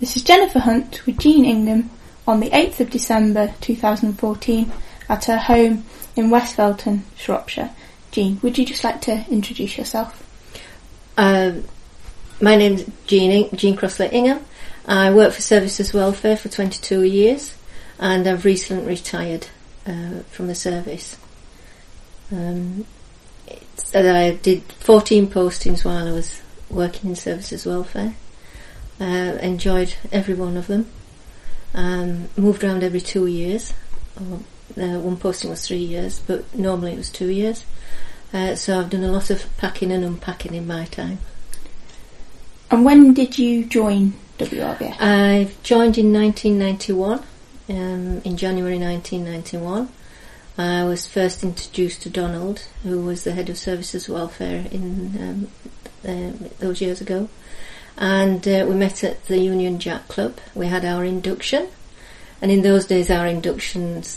This is Jennifer Hunt with Jean Ingham on the 8th of December 2014 at her home in West Felton, Shropshire. Jean, would you just like to introduce yourself? My name's Jean Crossley Ingham. I worked for Services Welfare for 22 years and I've recently retired from the service. I did 14 postings while I was working in Services Welfare. Enjoyed every one of them. Moved around every 2 years. One posting was 3 years, but normally it was 2 years. So I've done a lot of packing and unpacking in my time. And when did you join WRVS? I joined in 1991, in January 1991. I was first introduced to Donald, who was the head of Services Welfare in those years ago. And we met at the Union Jack Club. We had our induction. And in those days, our inductions,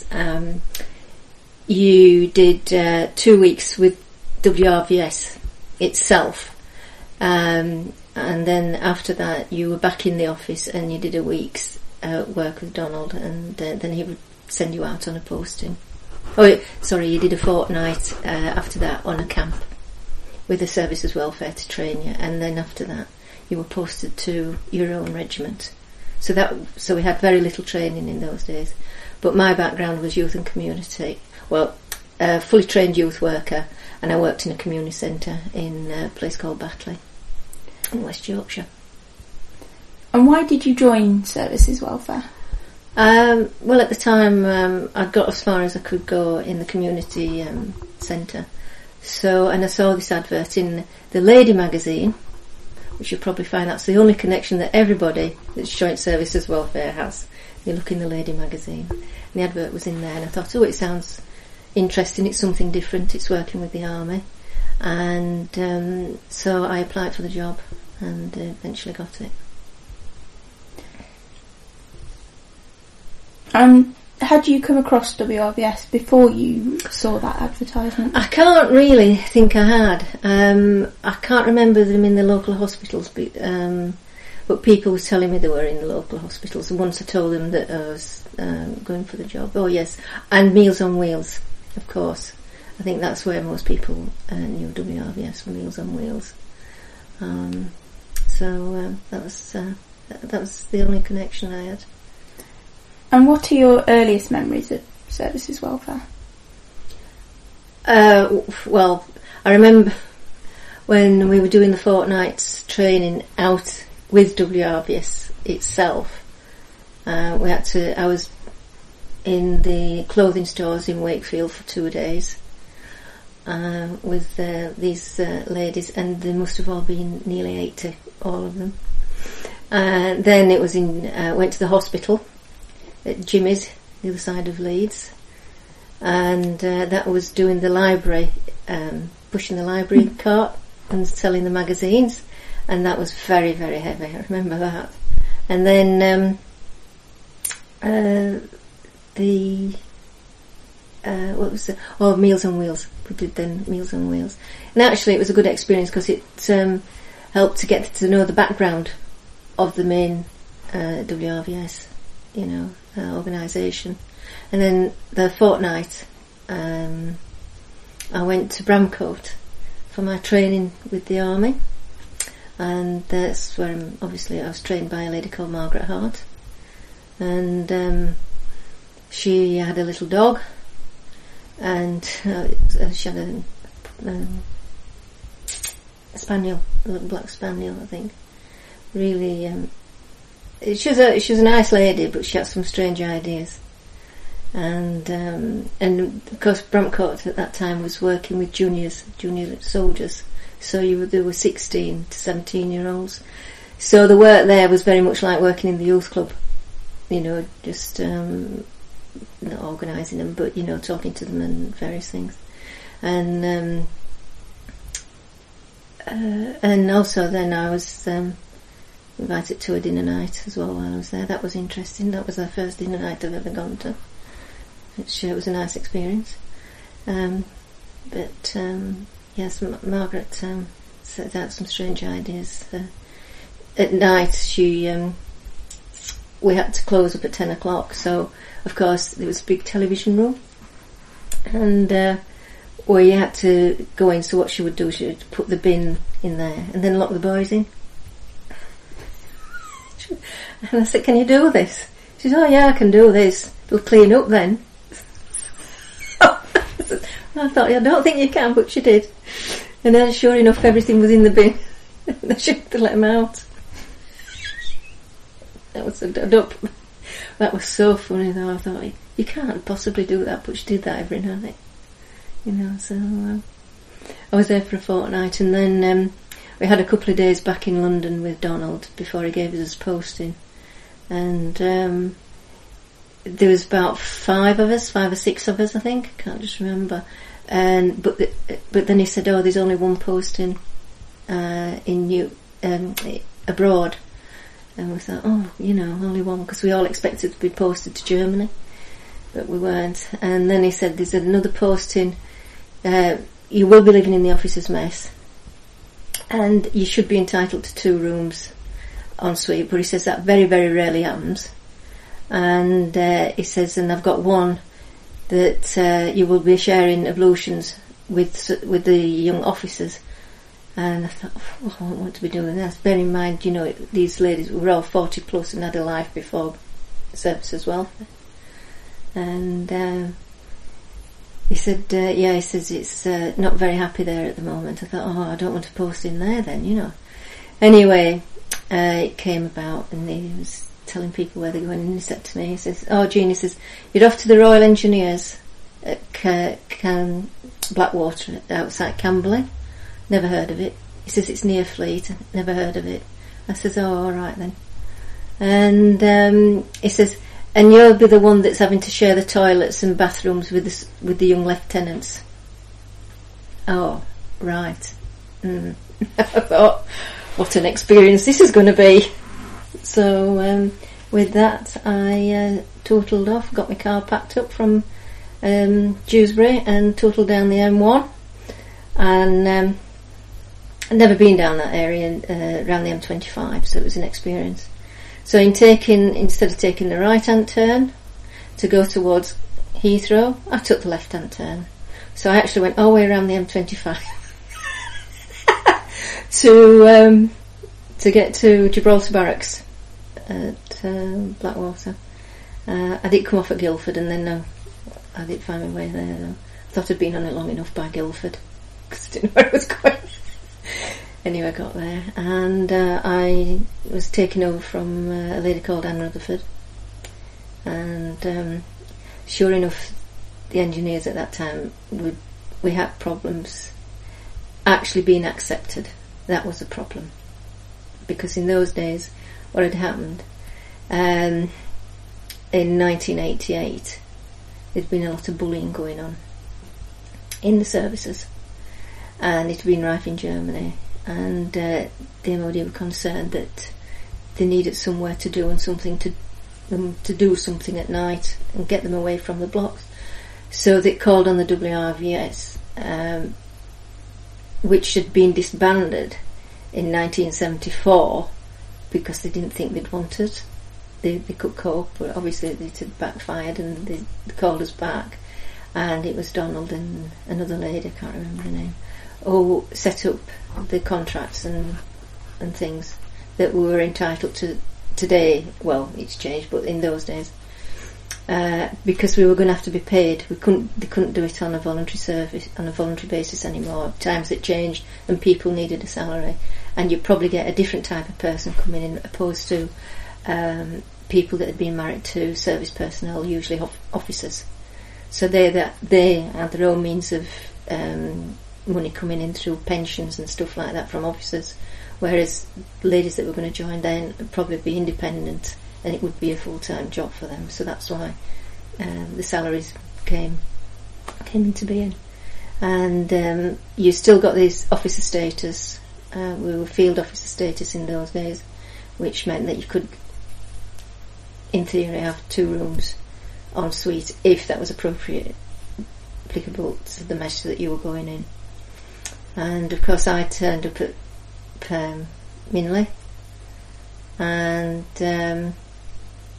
you did 2 weeks with WRVS itself. And then after that, you were back in the office and you did a week's work with Donald. And then he would send you out on a posting. You did a fortnight after that on a camp with the Services Welfare to train you. And then after that, you were posted to your own regiment. So we had very little training in those days. But my background was youth and community. Well, fully trained youth worker, and I worked in a community centre in a place called Batley in West Yorkshire. And why did you join Services Welfare? Well, at the time, I got as far as I could go in the community centre. And I saw this advert in the Lady magazine, which you'll probably find that's the only connection that everybody that's joined Services Welfare has. You look in the Lady magazine, and the advert was in there, and I thought, it sounds interesting, it's something different, it's working with the army. And so I applied for the job and eventually got it. And had you come across WRVS before you saw that advertisement? I can't really think I had. I can't remember them in the local hospitals, but people were telling me they were in the local hospitals. And once I told them that I was going for the job. Oh yes, and Meals on Wheels, of course. I think that's where most people knew WRVS, for Meals on Wheels. So that was the only connection I had. And what are your earliest memories of Services Welfare? Well, I remember when we were doing the fortnight's training out with WRVS itself. I was in the clothing stores in Wakefield for 2 days with these ladies, and they must have all been nearly 80, all of them. Then it was went to the hospital at Jimmy's, the other side of Leeds, and that was doing the library, pushing the library cart and selling the magazines, and that was very, very heavy. I remember that. And then Meals on Wheels. We did then Meals on Wheels, and actually it was a good experience because it helped to get to know the background of the main WRVS, organisation. And then the fortnight, I went to Bramcote for my training with the army, and that's where I was trained by a lady called Margaret Hart, and she had a little dog, and she had a spaniel, a little black spaniel, I think. Really, she was a nice lady, but she had some strange ideas. And of course Bramcote at that time was working with junior soldiers, so there were 16 to 17 year olds. So the work there was very much like working in the youth club, just not organising them, but talking to them and various things. And also then I was invited to a dinner night as well while I was there. That was interesting. That was the first dinner night I've ever gone to. It was a nice experience. But yes, Margaret set out some strange ideas. At night she we had to close up at 10 o'clock. So, of course, there was a big television room, and where you had to go in. So what she would do, she would put the bin in there and then lock the boys in. And I said, "Can you do this?" She said, "Oh yeah, I can do this. It'll clean up then." I thought, I don't think you can, but she did. And then sure enough, everything was in the bin. They should have let them out. That was so funny though. I thought, you can't possibly do that, but she did that every night. You know, so I was there for a fortnight, and then we had a couple of days back in London with Donald before he gave us his posting. And there was about 5 or 6 of us, I think. I can't just remember. And but then he said, "Oh, there's only one posting abroad." And we thought, "Oh, you know, only one," because we all expected to be posted to Germany, but we weren't. And then he said, "There's another posting. You will be living in the officers' mess, and you should be entitled to 2 rooms en suite." But he says that very, very rarely happens. And he says, "And I've got one that you will be sharing ablutions with the young officers." And I thought, I don't want to be doing that. Bear in mind, you know, these ladies were all 40 plus and had a life before service as well. And he said, he says it's not very happy there at the moment. I thought, I don't want to post in there then, you know. Anyway, it came about, and he was telling people where they're going, and he said to me, he says, "Oh, Jean," he says, "you're off to the Royal Engineers at Blackwater outside Camberley. Never heard of it." He says, "It's near Fleet. Never heard of it." I says, "Oh, all right then." And he says, "And you'll be the one that's having to share the toilets and bathrooms with the young lieutenants." Oh, right. I thought, what an experience this is going to be. So with that, I totaled off, got my car packed up from Dewsbury and totaled down the M1. And I'd never been down that area around the M25, so it was an experience. So instead of taking the right-hand turn to go towards Heathrow, I took the left-hand turn. So I actually went all the way around the M25 to get to Gibraltar Barracks at Blackwater. I did come off at Guildford, and then I didn't find my way there though. I thought I'd been on it long enough by Guildford, because I didn't know where I was going. Anyway, I got there, and I was taken over from a lady called Anne Rutherford. And sure enough, the engineers at that time, we had problems actually being accepted. That was the problem. Because in those days, what had happened, in 1988, there'd been a lot of bullying going on in the services, and it'd been rife in Germany, and the MOD were concerned that they needed somewhere to do and something to do something at night and get them away from the blocks. So they called on the WRVS, which had been disbanded in 1974 because they didn't think they'd wanted. They could cope, but obviously it had backfired, and they called us back. And it was Donald and another lady, I can't remember her name, who set up the contracts and things that we were entitled to today. Well, it's changed, but in those days, because we were going to have to be paid, they couldn't do it on a voluntary service, on a voluntary basis anymore. Times had changed, and people needed a salary, and you'd probably get a different type of person coming in, opposed to people that had been married to service personnel, usually officers. So they had their own means of money coming in through pensions and stuff like that from officers, whereas ladies that were going to join then would probably be independent, and it would be a full-time job for them. So that's why the salaries came into being. And you still got this officer status. We were field officer status in those days, which meant that you could, in theory, have 2 rooms en suite if that was applicable to the mess that you were going in. And of course I turned up at Minley, and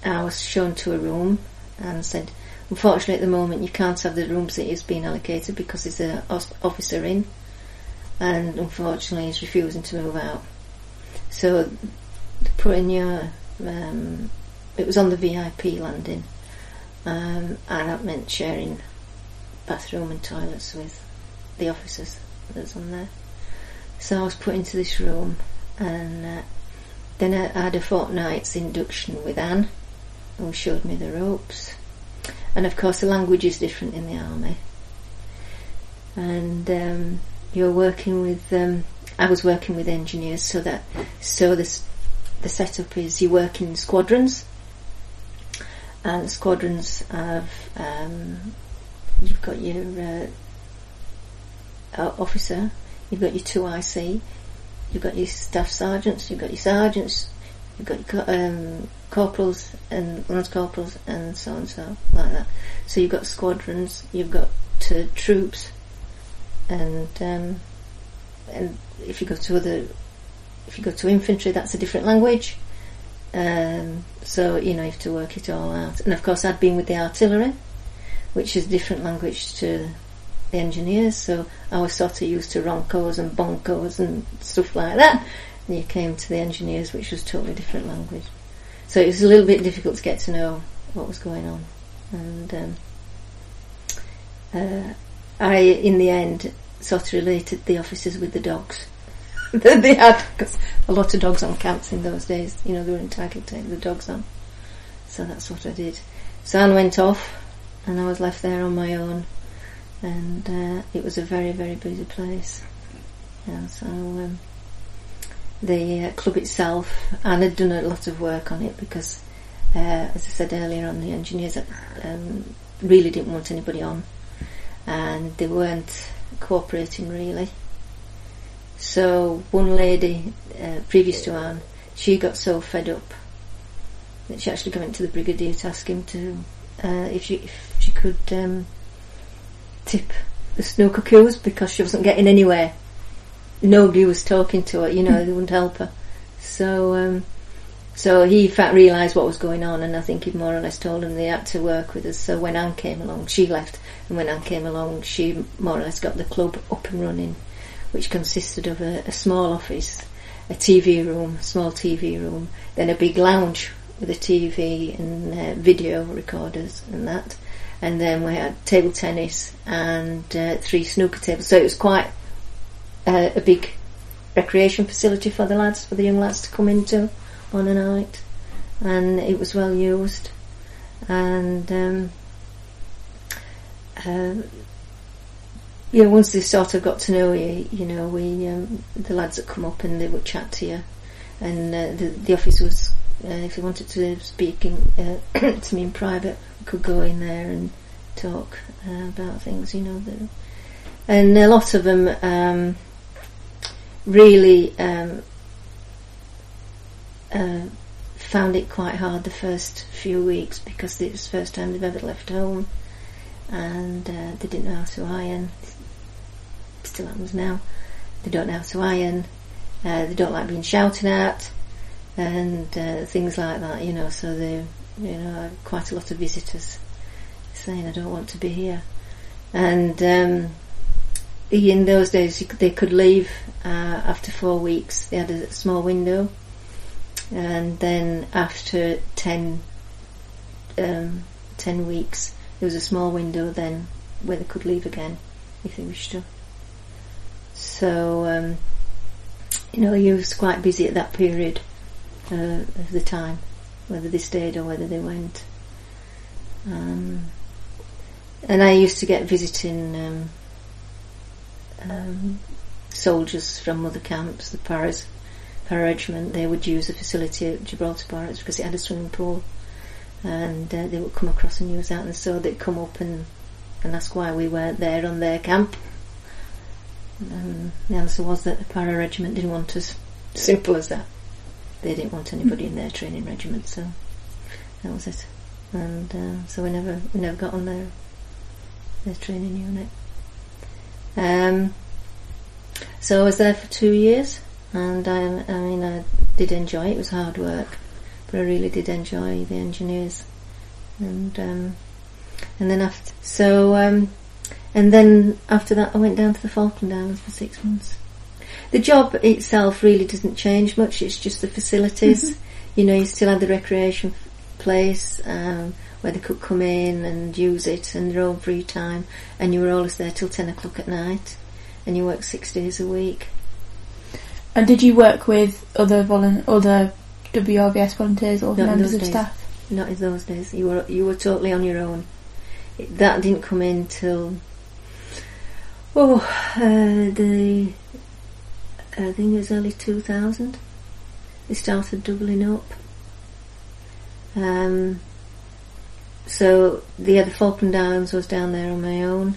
I was shown to a room and said, unfortunately at the moment you can't have the rooms that he's been allocated because there's an officer in, and unfortunately he's refusing to move out. So they put in your, it was on the VIP landing, and that meant sharing bathroom and toilets with the officers that was on there. So I was put into this room, and then I had a fortnight's induction with Anne, who showed me the ropes. And of course the language is different in the army. And you're working with, I was working with engineers, so the setup is you work in squadrons, and the squadrons have, you've got your officer, you've got your 2 IC, you've got your staff sergeants, you've got your sergeants, you've got your corporals and lance corporals, and so like that. So you've got squadrons, you've got troops, and if you go to infantry, that's a different language. So you have to work it all out. And of course, I'd been with the artillery, which is a different language to the engineers. So I was sort of used to roncos and boncos and stuff like that. And you came to the engineers, which was totally different language. So it was a little bit difficult to get to know what was going on. And I, in the end, sort of related the officers with the dogs that they had, because a lot of dogs on camps in those days, they were entitled to take the dogs on. So that's what I did. So Anne went off, and I was left there on my own, and it was a very, very busy place. So the club itself, Anne had done a lot of work on it because, as I said earlier on, the engineers really didn't want anybody on, and they weren't cooperating really. So one lady, previous to Anne, she got so fed up that she actually went to the brigadier to ask him to if she could tip the snooker cues, because she wasn't getting anywhere. Nobody was talking to her, they wouldn't help her. So he in fact realised what was going on, and I think he more or less told them they had to work with us. So when Anne came along, she left, and when Anne came along, she more or less got the club up and running, which consisted of a small office, a TV room, small TV room, then a big lounge with a TV and video recorders and that, and then we had table tennis and 3 snooker tables. So it was quite a big recreation facility for the young lads to come into on a night, and it was well used. And once they sort of got to know you, the lads that come up and they would chat to you, and the office was, if they wanted to speak to me in private, we could go in there and talk about things, and a lot of them really found it quite hard the first few weeks, because it was the first time they've ever left home, and they didn't know how to iron. It still happens now. They don't know how to iron. They don't like being shouted at, and things like that. So they, quite a lot of visitors saying, "I don't want to be here." And in those days, they could leave after 4 weeks. They had a small window, and then after 10 weeks, there was a small window then where they could leave again if they wished to. So he was quite busy at that period of the time, whether they stayed or whether they went. And I used to get visiting soldiers from other camps, the para regiment. They would use the facility at Gibraltar Barracks because it had a swimming pool, and they would come across and use that, and so they'd come up and ask why we weren't there on their camp. And the answer was that the para regiment didn't want us. Simple as that. They didn't want anybody in their training regiment, so that was it. And so we never got on their training unit. So I was there for 2 years, and I did enjoy it. It was hard work, but I really did enjoy the engineers. And then after that I went down to the Falkland Islands for 6 months. The job itself really doesn't change much, it's just the facilities. You know, you still have the recreation place where they could come in and use it and their own free time, and you were always there till 10 o'clock at night, and you work 6 days a week. And did you work with other WRVS volunteers or members of staff? Not in those days. You were totally on your own. That didn't come in till I think it was early 2000. They started doubling up. So the Falkland Islands was down there on my own.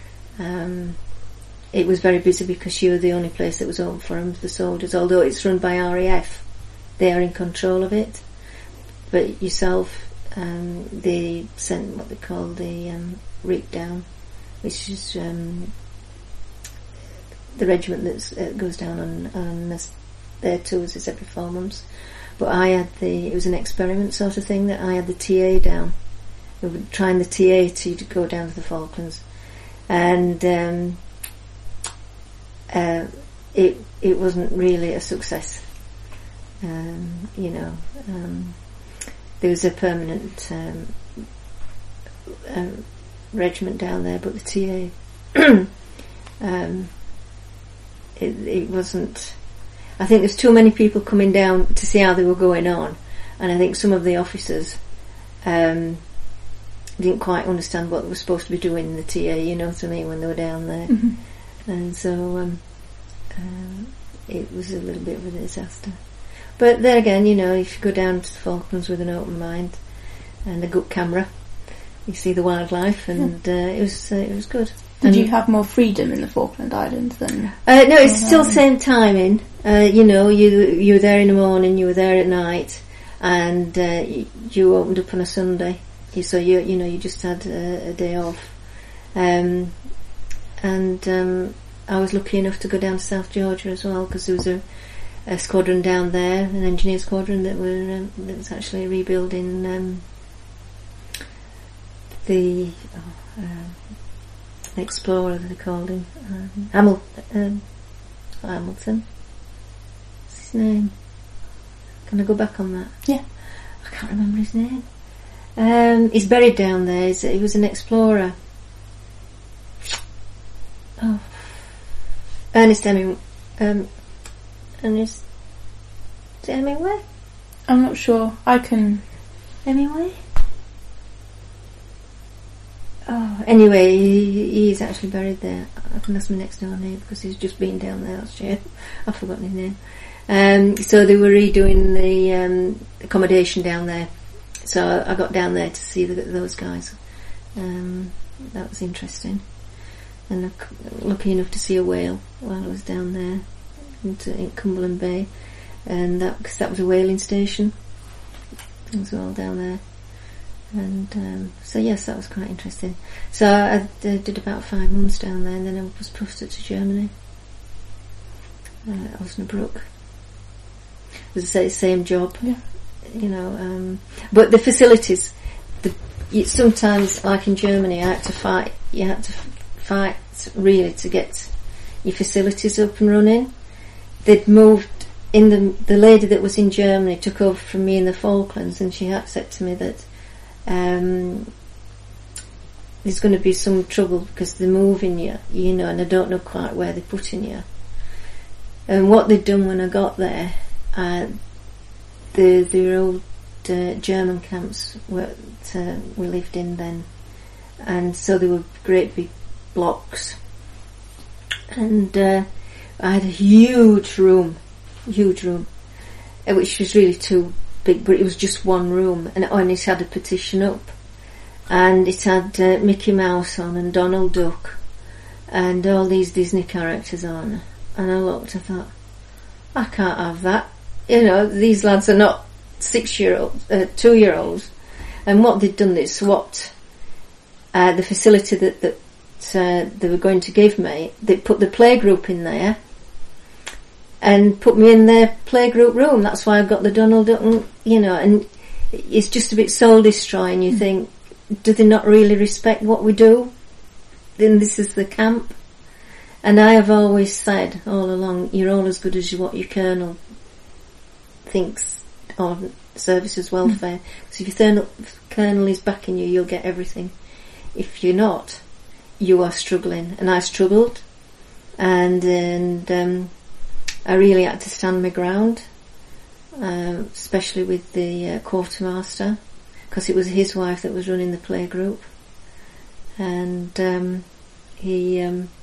It was very busy because you were the only place that was open for them, the soldiers, although it's run by RAF. They are in control of it. But yourself, they sent what they call the RIC down, which is the regiment that goes down on their tours is every 4 months. But it was an experiment sort of thing, that I had the TA down. We were trying the TA to go down to the Falklands. And it wasn't really a success. There was a permanent regiment down there, but the TA it wasn't. I think there's too many people coming down to see how they were going on, and I think some of the officers didn't quite understand what they were supposed to be doing in the TA, you know what I mean, when they were down there. And so it was a little bit of a disaster. But there again, you know, if you go down to the Falklands with an open mind and a good camera, you see the wildlife, and it was good. Did you have more freedom in the Falkland Islands than? No, it's still the same timing. You know, you were there in the morning, you were there at night, and you opened up on a Sunday. So you just had a day off. And I was lucky enough to go down to South Georgia as well, because there was a squadron down there, an engineer squadron that was actually rebuilding the Explorer, they called him, Hamilton. What's his name? Can I go back on that? Yeah. I can't remember his name. He's buried down there. He was an explorer. Oh, Ernest Hemingway. Hemingway? I'm not sure. Hemingway? Oh, anyway, he's actually buried there. I think that's my next door neighbour, because he's just been down there last year. I've forgotten his name. So they were redoing the accommodation down there. So I got down there to see those guys. That was interesting. And lucky enough to see a whale while I was down there in Cumberland Bay, and because that was a whaling station as well down there. And so yes, that was quite interesting. So I did about 5 months down there, and then I was posted to Germany, Osnabrück. As I say, same job. Yeah. You know, but the facilities. Sometimes, like in Germany, I had to fight. You had to fight really to get your facilities up and running. They'd moved in. The lady that was in Germany took over from me in the Falklands, and she had said to me that there's going to be some trouble because they're moving you, you know, and I don't know quite where they're putting you. And what they'd done when I got there, the old German camps that we lived in then, and so they were great big blocks, and I had a huge room, which was really too big, but it was just one room, and it had a partition up, and it had Mickey Mouse on and Donald Duck and all these Disney characters on, and I looked, I thought, I can't have that, you know, these lads are not 6-year-olds, 2-year-olds, and what they'd done, they swapped the facility that they were going to give me. They put the playgroup in there, and put me in their playgroup room. That's why I got the Donald Duck, you know, and it's just a bit soul destroying. You think, do they not really respect what we do? Then this is the camp. And I have always said all along, you're all as good as what your colonel thinks on services welfare. So if your colonel is backing you, you'll get everything. If you're not, you are struggling. And I struggled, and I really had to stand my ground, especially with the quartermaster, because it was his wife that was running the playgroup, and he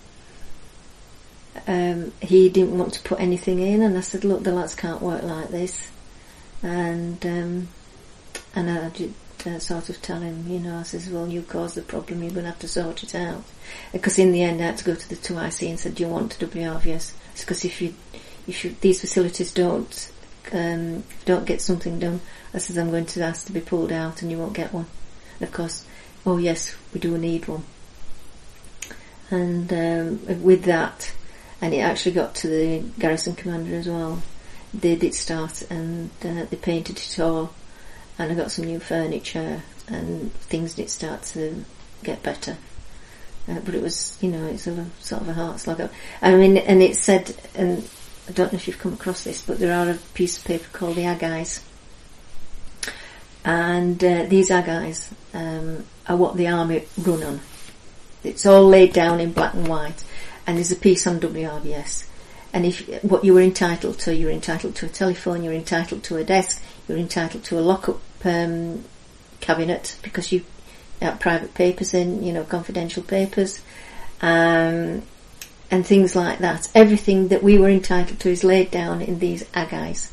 didn't want to put anything in, and I said, look, the lads can't work like this, and I did sort of tell him, you know, I says, well, you caused the problem, you're going to have to sort it out, because in the end I had to go to the 2IC and said, do you want WRVS? Because if these facilities don't get something done, I said, I'm going to ask to be pulled out and you won't get one. And of course, oh yes, we do need one. And with that, and it actually got to the garrison commander as well, they did start, and they painted it all, and I got some new furniture, and things did start to get better. But it was, you know, it's a sort of a heart slug. I mean, and it said, and I don't know if you've come across this, but there are a piece of paper called the Aggies. And these Aggies are what the army run on. It's all laid down in black and white. And there's a piece on WRVS. And if what you were entitled to, you're entitled to a telephone, you're entitled to a desk, you're entitled to a lock-up cabinet, because you have private papers in, you know, confidential papers, and things like that. Everything that we were entitled to is laid down in these Aggies.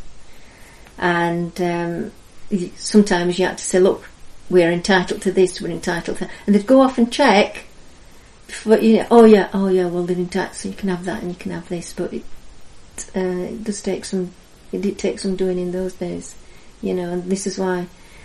And sometimes you had to say, look, we're entitled to this, we're entitled to that. And they'd go off and check, but, you know, oh yeah, well, they're entitled, so you can have that and you can have this. But it does take some, it did take some doing in those days, you know, and this is why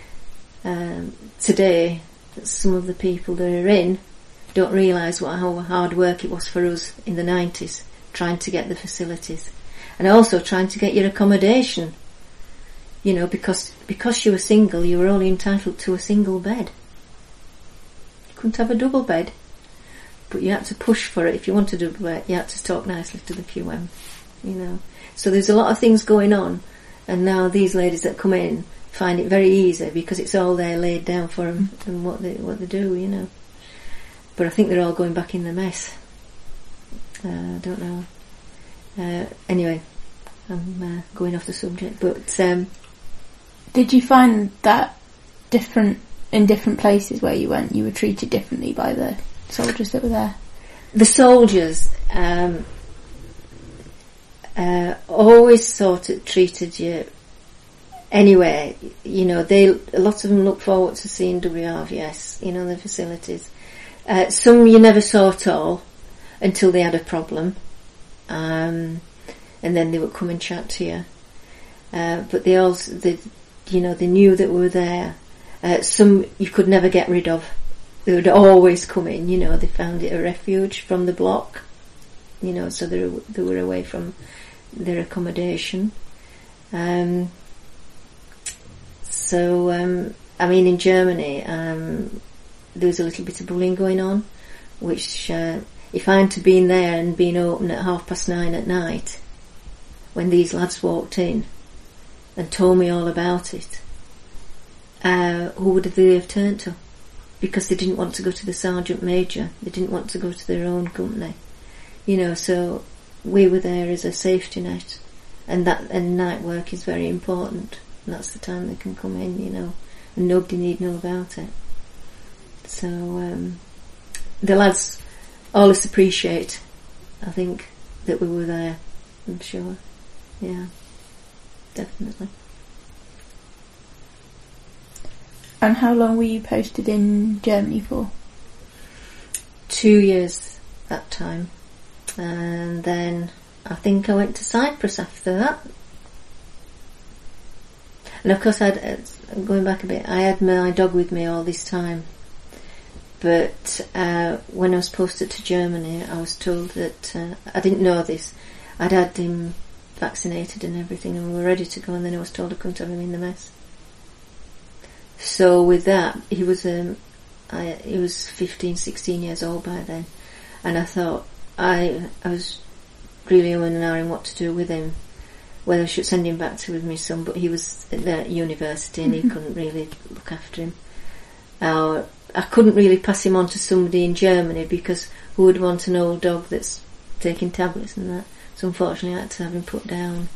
today some of the people that are in don't realise how hard work it was for us in the 90s, trying to get the facilities, and also trying to get your accommodation, you know, because you were single, you were only entitled to a single bed. You couldn't have a double bed, but you had to push for it. If you wanted a double bed, you had to talk nicely to the QM, you know. So there's a lot of things going on, and now these ladies that come in find it very easy because it's all there laid down for them and what they do, you know. But I think they're all going back in the mess. I don't know. Anyway, I'm going off the subject. But did you find that in different places where you went, you were treated differently by the soldiers that were there? The soldiers always sort of treated you anyway. You know, a lot of them look forward to seeing WRVS, you know, the facilities. Some you never saw at all until they had a problem, and then they would come and chat to you. But they knew that we were there. Some you could never get rid of. They would always come in, you know, they found it a refuge from the block, you know, so they were away from their accommodation. I mean, in Germany, there was a little bit of bullying going on, which, if I hadn't been there and been open at 9:30 at night, when these lads walked in and told me all about it, who would they have turned to? Because they didn't want to go to the sergeant major, they didn't want to go to their own company, you know. So we were there as a safety net, and night work is very important, and that's the time they can come in, you know, and nobody need know about it. So the lads always appreciate, I think, that we were there, I'm sure. Yeah, definitely. And how long were you posted in Germany for? 2 years that time. And then I think I went to Cyprus after that. And of course, going back a bit, I had my dog with me all this time. But when I was posted to Germany, I was told that, I didn't know this, I'd had him vaccinated and everything, and we were ready to go, and then I was told I couldn't have him in the mess. So with that, he was 15, 16 years old by then, and I thought I was really umming what to do with him, whether I should send him back to with my son, but he was at university and he couldn't really look after him. I couldn't really pass him on to somebody in Germany because who would want an old dog that's taking tablets and that? So unfortunately I had to have him put down.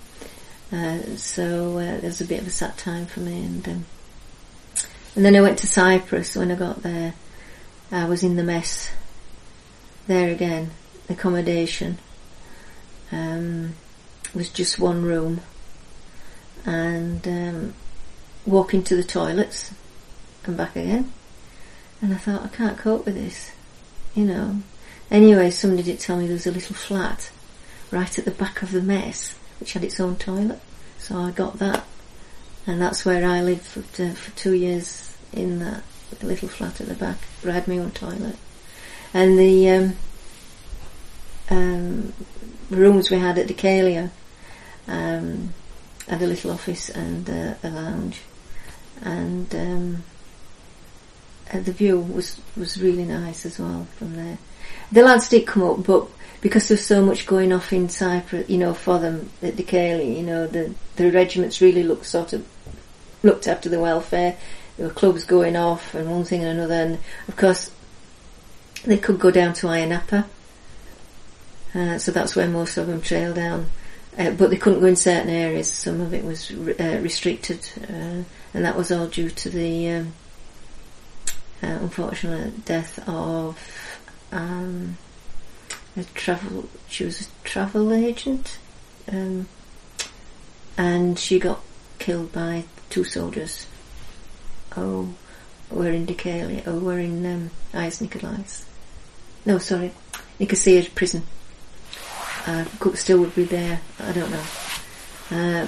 So there was a bit of a sad time for me, and then I went to Cyprus. When I got there, I was in the mess there again. Accommodation was just one room, and walking to the toilets and back again, and I thought, I can't cope with this, you know. Anyway, somebody did tell me there was a little flat right at the back of the mess which had its own toilet, so I got that, and that's where I lived for 2 years, in that little flat at the back where I had my own toilet. And the rooms we had at Decalia had a little office and a lounge, and the view was really nice as well from there. The lads did come up, but because there's so much going off in Cyprus, you know, for them at Decalia, you know, the regiments really looked after the welfare. There were clubs going off and one thing and another, and of course they could go down to Ayia Napa, so that's where most of them trailed down, but they couldn't go in certain areas. Some of it was restricted, and that was all due to the unfortunate death of she was a travel agent, and she got killed by 2 soldiers. We're in Decalia. We're in Ayia Nikolaos. No, sorry, Nicosia prison. Cook still would be there. I don't know.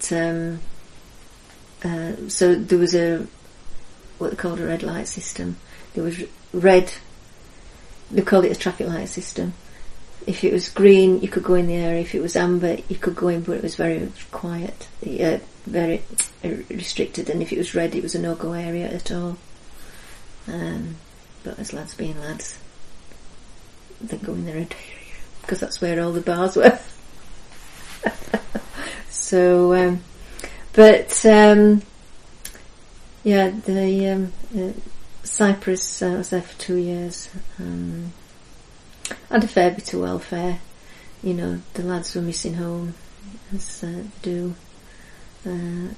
So there was what they called a red light system. There was red. They called it a traffic light system. If it was green, you could go in the area. If it was amber, you could go in, but it was very quiet, very restricted. And if it was red, it was a no-go area at all. But as lads being lads, they go in the red area because that's where all the bars were. So, yeah, the Cyprus, I was there for 2 years. Had a fair bit of welfare, you know. The lads were missing home, as do. And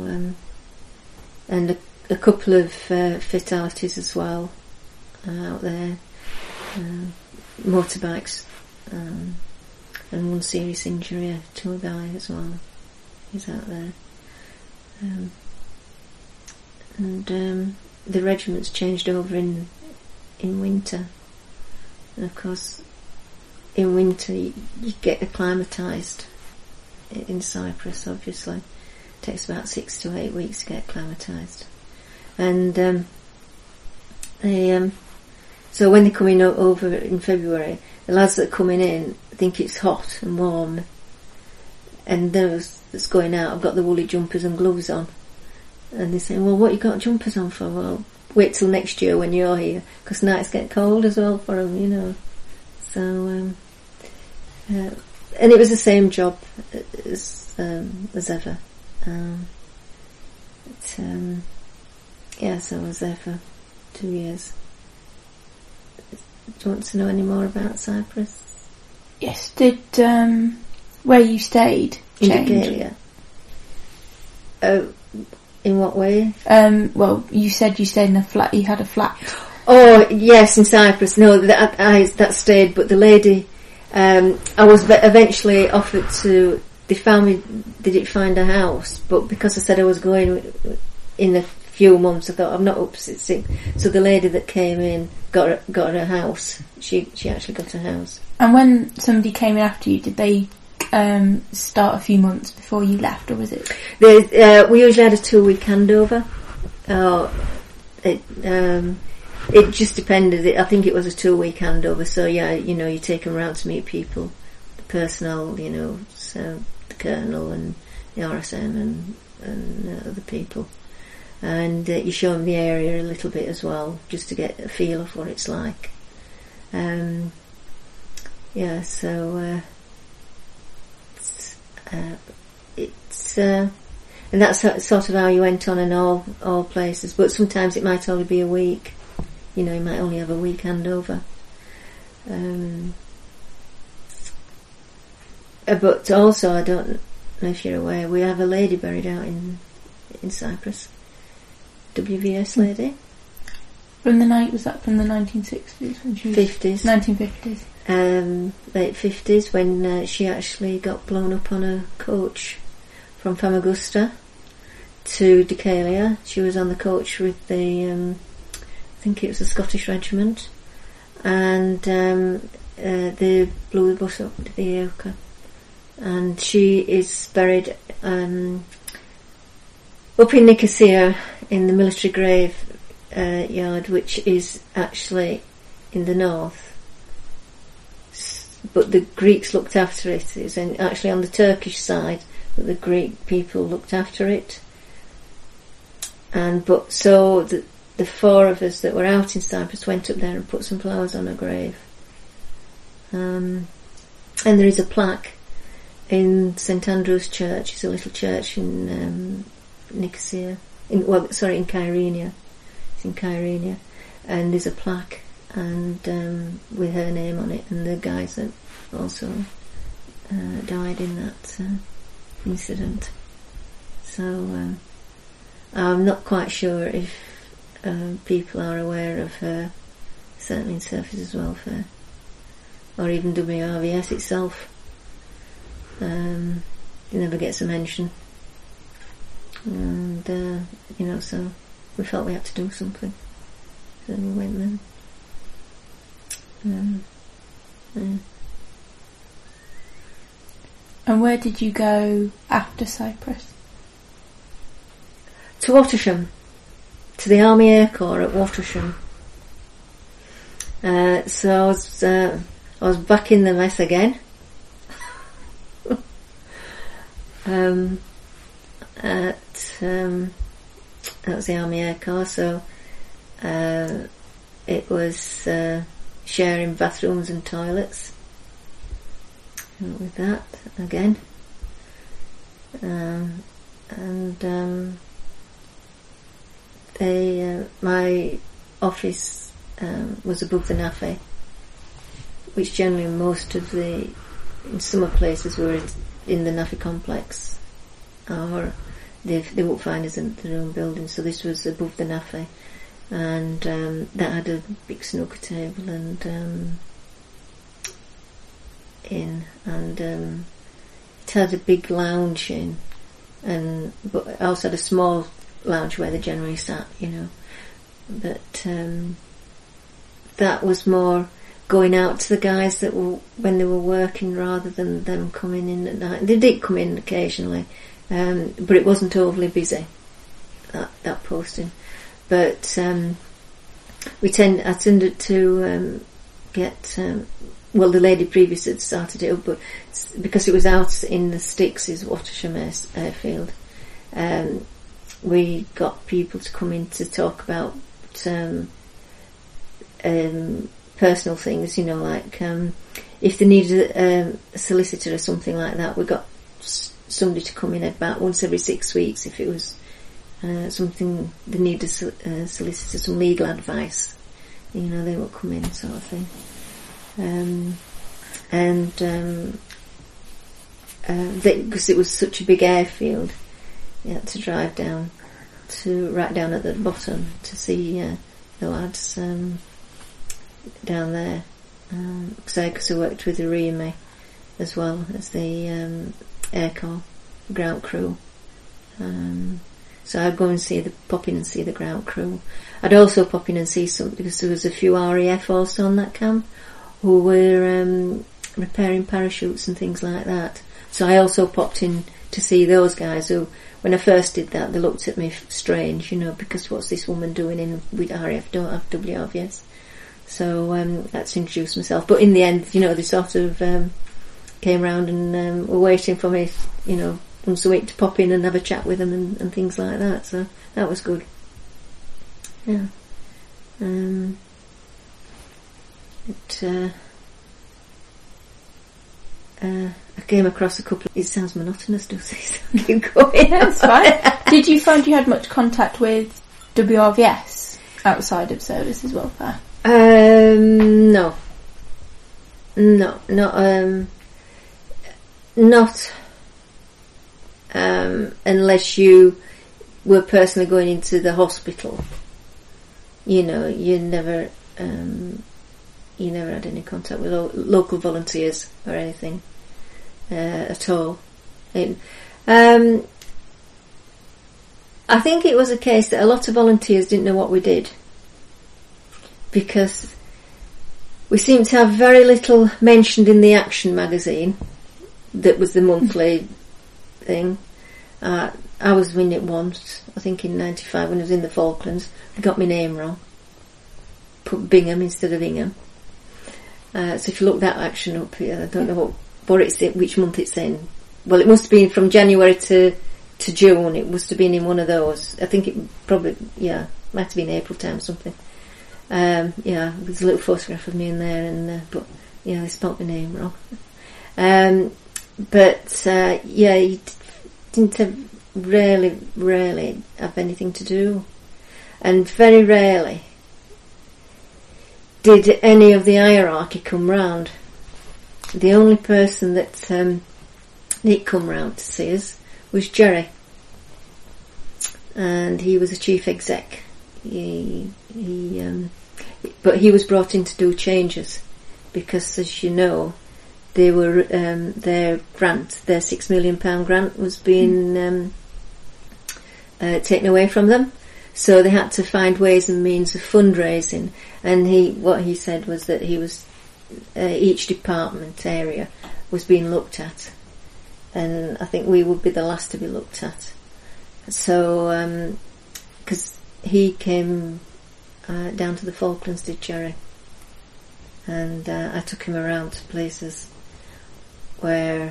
a couple of fatalities as well out there. Motorbikes, and one serious injury to a guy as well. He's out there. The regiment's changed over in winter, and of course in winter you get acclimatised in Cyprus. Obviously it takes about 6 to 8 weeks to get acclimatised, and so when they're coming over in February, the lads that are coming in think it's hot and warm, and those that's going out have got the woolly jumpers and gloves on. And they say, well, what you got jumpers on for? Well, wait till next year when you're here, because nights get cold as well for them, you know. So, and it was the same job as ever. Yeah, so I was there for 2 years. Do you want to know any more about Cyprus? Yes. Did where you stayed change? In Decalia. In what way? Well, you said you stayed in a flat. You had a flat. Oh yes, in Cyprus. No, that stayed. But the lady, I was eventually offered to. They didn't find a house, but because I said I was going in a few months, I thought I'm not up to it. So the lady that came in got a house. She actually got a house. And when somebody came in after you, did they start a few months before you left, or was it? We usually had a 2-week handover. It just depended. I think it was a 2-week handover. So yeah, you know, you take them round to meet people, the personnel, you know, was the Colonel and the RSM and other people. And you show them the area a little bit as well, just to get a feel of what it's like. And that's sort of how you went on in all places. But sometimes it might only be a week. You know, you might only have a week handover. But also, I don't know if you're aware, we have a lady buried out in Cyprus. WVS lady. From the night, was that from the 1960s? When she was 50s. 1950s. Late 50s, when she actually got blown up on a coach from Famagusta to Decalia. She was on the coach with the, I think it was the Scottish Regiment, and they blew the bus up to the Eoka. And she is buried up in Nicosia in the military grave yard, which is actually in the north. But the Greeks looked after it. It's actually on the Turkish side, but the Greek people looked after it. So the four of us that were out in Cyprus went up there and put some flowers on her grave. And there is a plaque in St Andrew's Church. It's a little church in Nicosia. In Kyrenia. It's in Kyrenia. And there's a plaque and with her name on it, and the guys that also died in that incident. So I'm not quite sure if people are aware of her, certainly in Surfaces Welfare, or even WRVS itself. It never gets a mention. And, so we felt we had to do something. So we went then. And where did you go after Cyprus? To Wattisham, to the Army Air Corps at Wattisham. So I was back in the mess again. That was the Army Air Corps, so it was sharing bathrooms and toilets. With that again, my office was above the NAFE, which generally in summer places were in the NAFE complex, or they won't find us in their own building. So this was above the NAFE, and that had a big snooker table and it had a big lounge in, but it also had a small lounge where they generally sat, but that was more going out to the guys that were when they were working rather than them coming in at night. They did come in occasionally, but it wasn't overly busy, that posting. But I tended to get the lady previous had started it up, but because it was out in the sticks, is Wattisham Airfield, we got people to come in to talk about personal things, like if they needed a solicitor or something like that. We got somebody to come in about once every 6 weeks if it was something they needed a solicitor, some legal advice. They would come in, sort of thing. Because it was such a big airfield, you had to drive down to right down at the bottom to see the lads down there. Because I worked with the REME as well as the Air Corps ground crew. So I'd go and pop in and see the ground crew. I'd also pop in and see some, because there was a few RAF also on that camp who were repairing parachutes and things like that. So I also popped in to see those guys who, when I first did that, they looked at me strange, because what's this woman doing with RAF, don't have WRVS. So that's introduced myself. But in the end, they sort of came round and were waiting for me, once a week to pop in and have a chat with them and things like that. So that was good. Yeah. I came across a couple. It sounds monotonous, does it? Keep going. That's fine. Did you find you had much contact with WRVS outside of services welfare? No, not unless you were personally going into the hospital. You never had any contact with local volunteers or anything at all. I think it was a case that a lot of volunteers didn't know what we did, because we seemed to have very little mentioned in the Action magazine. That was the monthly thing. I was in it once, I think in 95 when I was in the Falklands. I got my name wrong. Put Bingham instead of Ingham. So if you look that Action up here, I don't know which month it's in. Well, it must have been from January to June. It must have been in one of those. I think it probably, might have been April time or something. There's a little photograph of me in there, but they spelt my name wrong. You didn't have rarely have anything to do, and very rarely did any of the hierarchy come round. The only person that did come round to see us was Jerry, and he was a chief exec. But he was brought in to do changes, because, as you know, they were their £6 million grant was being taken away from them. So they had to find ways and means of fundraising, and what he said was that he was each department area was being looked at, and I think we would be the last to be looked at. So because he came down to the Falklands, did Jerry, and I took him around to places where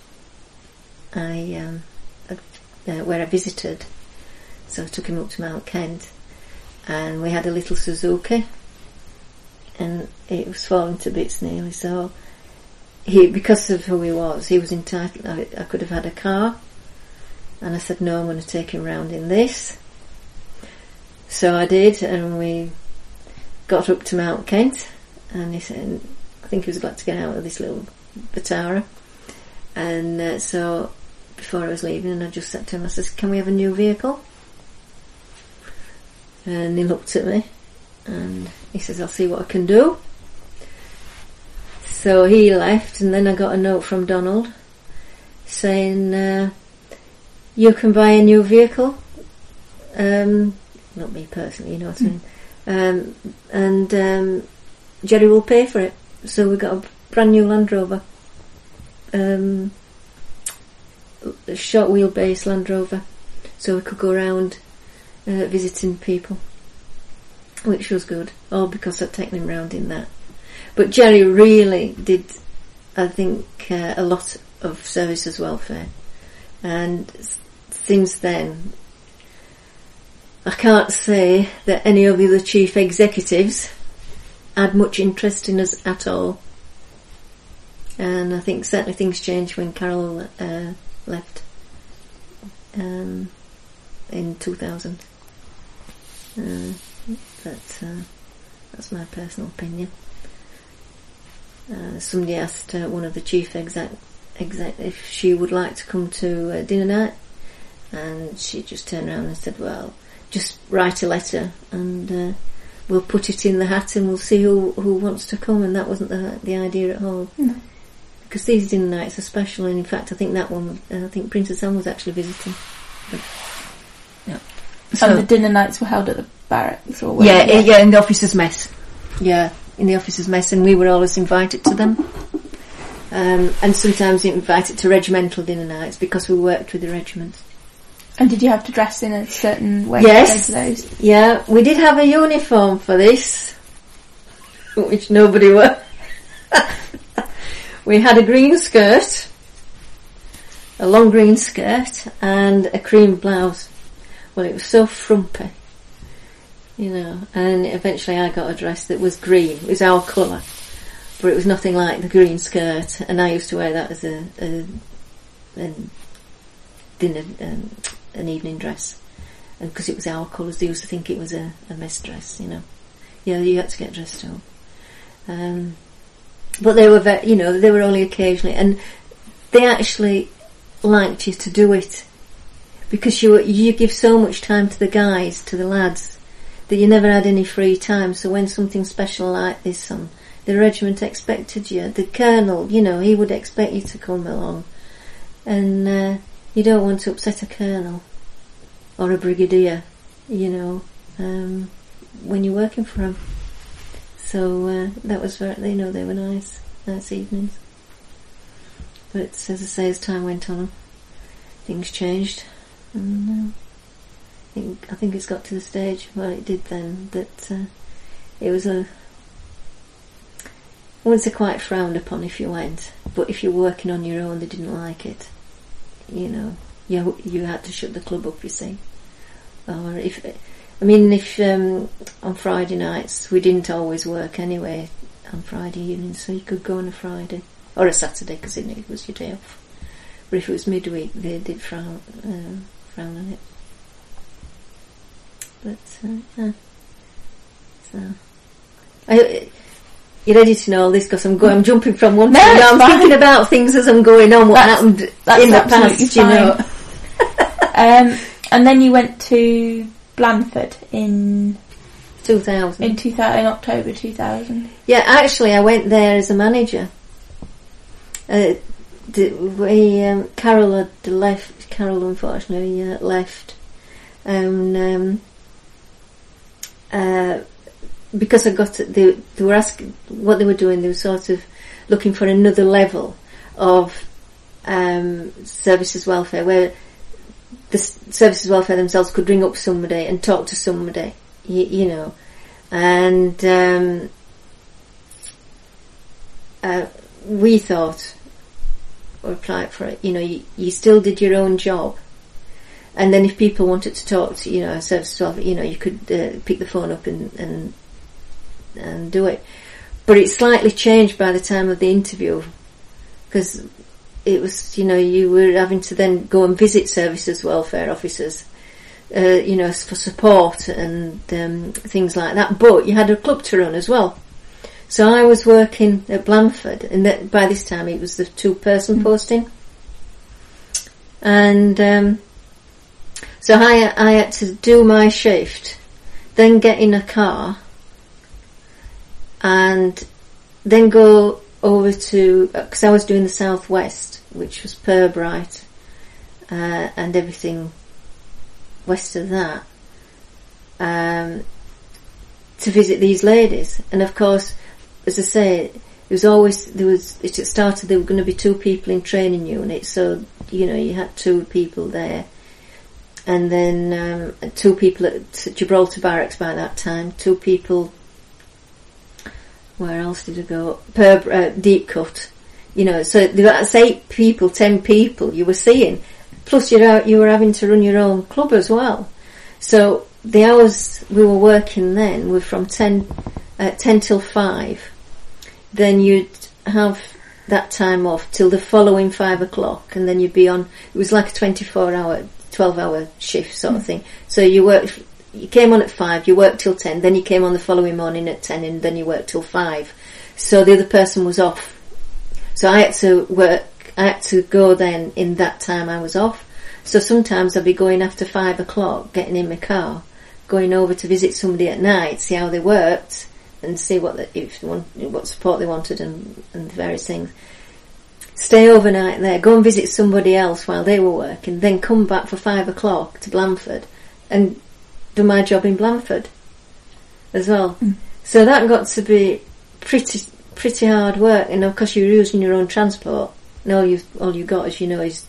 I visited. So I took him up to Mount Kent, and we had a little Suzuki, and it was falling to bits nearly. So because of who he was entitled. I could have had a car, and I said, no, I'm going to take him round in this. So I did, and we got up to Mount Kent, and he said, I think he was glad to get out of this little Vitara. And so before I was leaving, and I just said to him, I said, can we have a new vehicle? And he looked at me, and he says, I'll see what I can do. So he left, and then I got a note from Donald saying, you can buy a new vehicle. Not me personally, you know what I mean. And Jerry will pay for it. So we got a brand new Land Rover. A short wheelbase Land Rover. So we could go around visiting people, which was good, all because I'd taken him round in that. But Jerry really did, I think, a lot of services welfare, and since then I can't say that any of the other chief executives had much interest in us at all. And I think certainly things changed when Carol left in 2000. But that's my personal opinion. Somebody asked one of the chief exec if she would like to come to dinner night, and she just turned around and said, well, just write a letter and we'll put it in the hat and we'll see who wants to come. And that wasn't the idea at all. No. Because these dinner nights are special, and in fact I think that one, I think Princess Anne was actually visiting. But, yeah. So the dinner nights were held at the barracks, or in the officers' mess. Yeah, in the officers' mess, and we were always invited to them. And sometimes invited to regimental dinner nights because we worked with the regiment. And did you have to dress in a certain way? Yes. To go to those? Yeah, we did have a uniform for this, which nobody wore. we had a green skirt, a long green skirt, and a cream blouse. Well, it was so frumpy, you know, and eventually I got a dress that was green. It was our colour, but it was nothing like the green skirt, and I used to wear that as an evening dress. And because it was our colours, they used to think it was a mess dress, you know. Yeah, you had to get dressed up. But they were very, you know, they were only occasionally, and they actually liked you to do it, because you give so much time to the guys, to the lads, that you never had any free time. So when something special like this on, the regiment expected you. The colonel, you know, he would expect you to come along, and you don't want to upset a colonel or a brigadier, you know, when you're working for him. So that was very, you know, they were nice evenings. But as I say, as time went on, things changed, and I think it's got to the stage, well, it did then, that it was I wouldn't say quite frowned upon if you went, but if you're working on your own, they didn't like it. You know, you had to shut the club up, you see. Or if on Friday nights, we didn't always work anyway on Friday evenings, so you could go on a Friday or a Saturday, because it was your day off. But if it was midweek, they did frown on it. But yeah. So you're ready to know all this, because I'm jumping from one to another. I'm thinking about things as I'm going on. What happened in the past, you know. And then you went to Blandford in 2000. In October 2000. Yeah, actually, I went there as a manager. Carol had left. Carol unfortunately left, and because I got they were asking what they were doing. They were sort of looking for another level of services welfare, where the services welfare themselves could ring up somebody and talk to somebody, you know, and we thought, or applied for it, you know, you still did your own job, and then if people wanted to talk to, you know, a services welfare, you know, you could pick the phone up and do it. But it slightly changed by the time of the interview, because it was, you know, you were having to then go and visit services welfare officers, you know, for support and things like that. But you had a club to run as well. So I was working at Blandford, and by this time it was the 2-person posting. And so I had to do my shift, then get in a car, and then go over to, because I was doing the southwest, which was Pirbright, and everything west of that, to visit these ladies. And of course, as I say, it started, there were going to be 2 people in training units, so, you know, you had 2 people there. And then 2 people at Gibraltar Barracks by that time, 2 people, where else did I go? Deep Cut. You know, so that's 8 people, 10 people you were seeing. Plus you were having to run your own club as well. So the hours we were working then were from 10 till 5. Then you'd have that time off till the following 5 o'clock, and then you'd be on, it was like a 24-hour, 12-hour shift sort of thing. So you came on at 5, you worked till 10, then you came on the following morning at 10, and then you worked till 5. So the other person was off. So I had to go then in that time I was off. So sometimes I'd be going after 5 o'clock, getting in my car, going over to visit somebody at night, see how they worked, and see what support they wanted and various things. Stay overnight there, go and visit somebody else while they were working, then come back for 5 o'clock to Blandford and do my job in Blandford as well. So that got to be pretty hard work, you know, because you're using your own transport. And all you got, as you know, is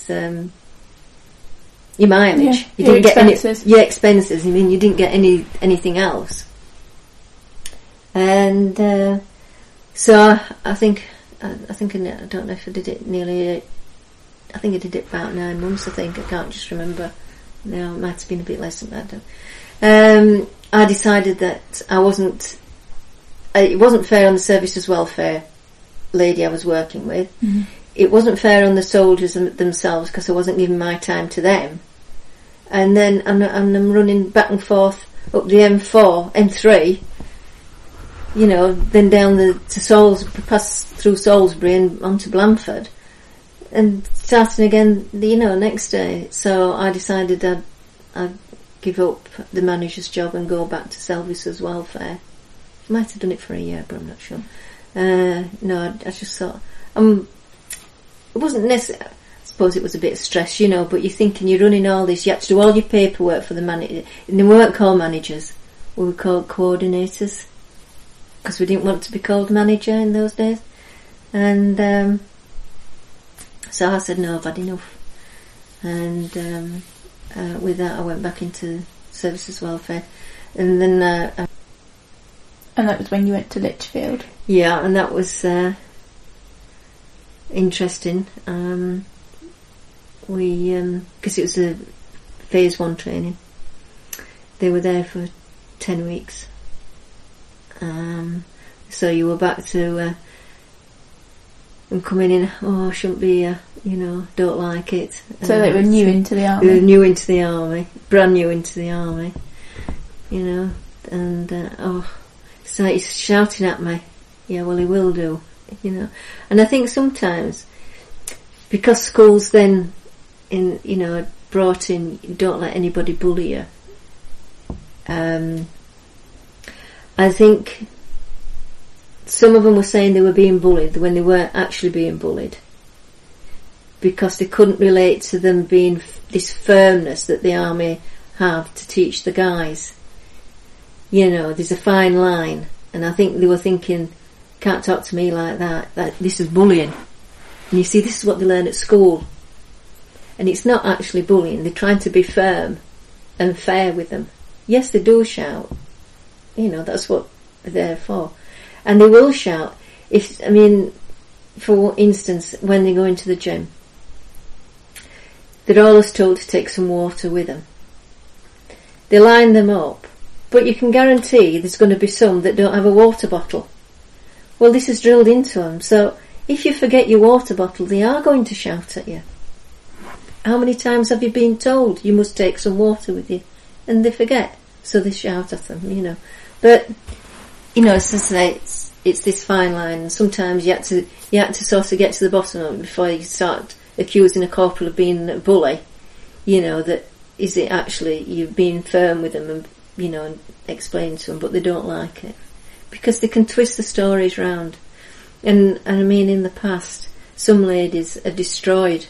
your mileage. You didn't get expenses. Your expenses. I mean, you didn't get anything else. And so I think I think I don't know if I did it nearly. I think I did it about 9 months. I think I can't just remember. No, it might have been a bit less than that. I decided that I wasn't. It wasn't fair on the services welfare lady I was working with. Mm-hmm. It wasn't fair on the soldiers themselves because I wasn't giving my time to them. And then I'm running back and forth up the M4, M3. You know, then down to Salisbury, pass through Salisbury and onto Blandford, and starting again, you know, next day. So I decided I'd give up the manager's job and go back to services welfare. I might have done it for a year, but I'm not sure. No, I just thought, it wasn't necessary. I suppose it was a bit of stress, you know, but you're thinking you're running all this, you had to do all your paperwork for the manager. And they weren't called managers, we were called coordinators, because we didn't want to be called manager in those days. And so I said, no, I've had enough. And with that I went back into services welfare. And then and that was when you went to Lichfield? Yeah, and that was interesting. Because it was a phase 1 training. They were there for 10 weeks. So you were back to and coming in, I shouldn't be here, you know, don't like it. So they were new into the army? They were new into the army, brand new into the army, you know, and so he's shouting at me, yeah, well he will do, you know. And I think sometimes, because schools then, you know, brought in, don't let anybody bully you, I think some of them were saying they were being bullied when they weren't actually being bullied, because they couldn't relate to them being this firmness that the army have to teach the guys. You know, there's a fine line, and I think they were thinking, can't talk to me like that, this is bullying. And you see, this is what they learn at school, and it's not actually bullying. They're trying to be firm and fair with them. Yes, they do shout, you know, that's what they're there for. And they will shout, for instance, when they go into the gym, they're always told to take some water with them. They line them up, but you can guarantee there's going to be some that don't have a water bottle. Well, this is drilled into them, so if you forget your water bottle, they are going to shout at you. How many times have you been told you must take some water with you? And they forget, so they shout at them, you know. But, you know, as I say, it's this fine line, and sometimes you have to sort of get to the bottom of it before you start accusing a corporal of being a bully. You know, that is it actually you're being firm with them and, you know, and explain to them, but they don't like it because they can twist the stories round. And I mean, in the past, some ladies have destroyed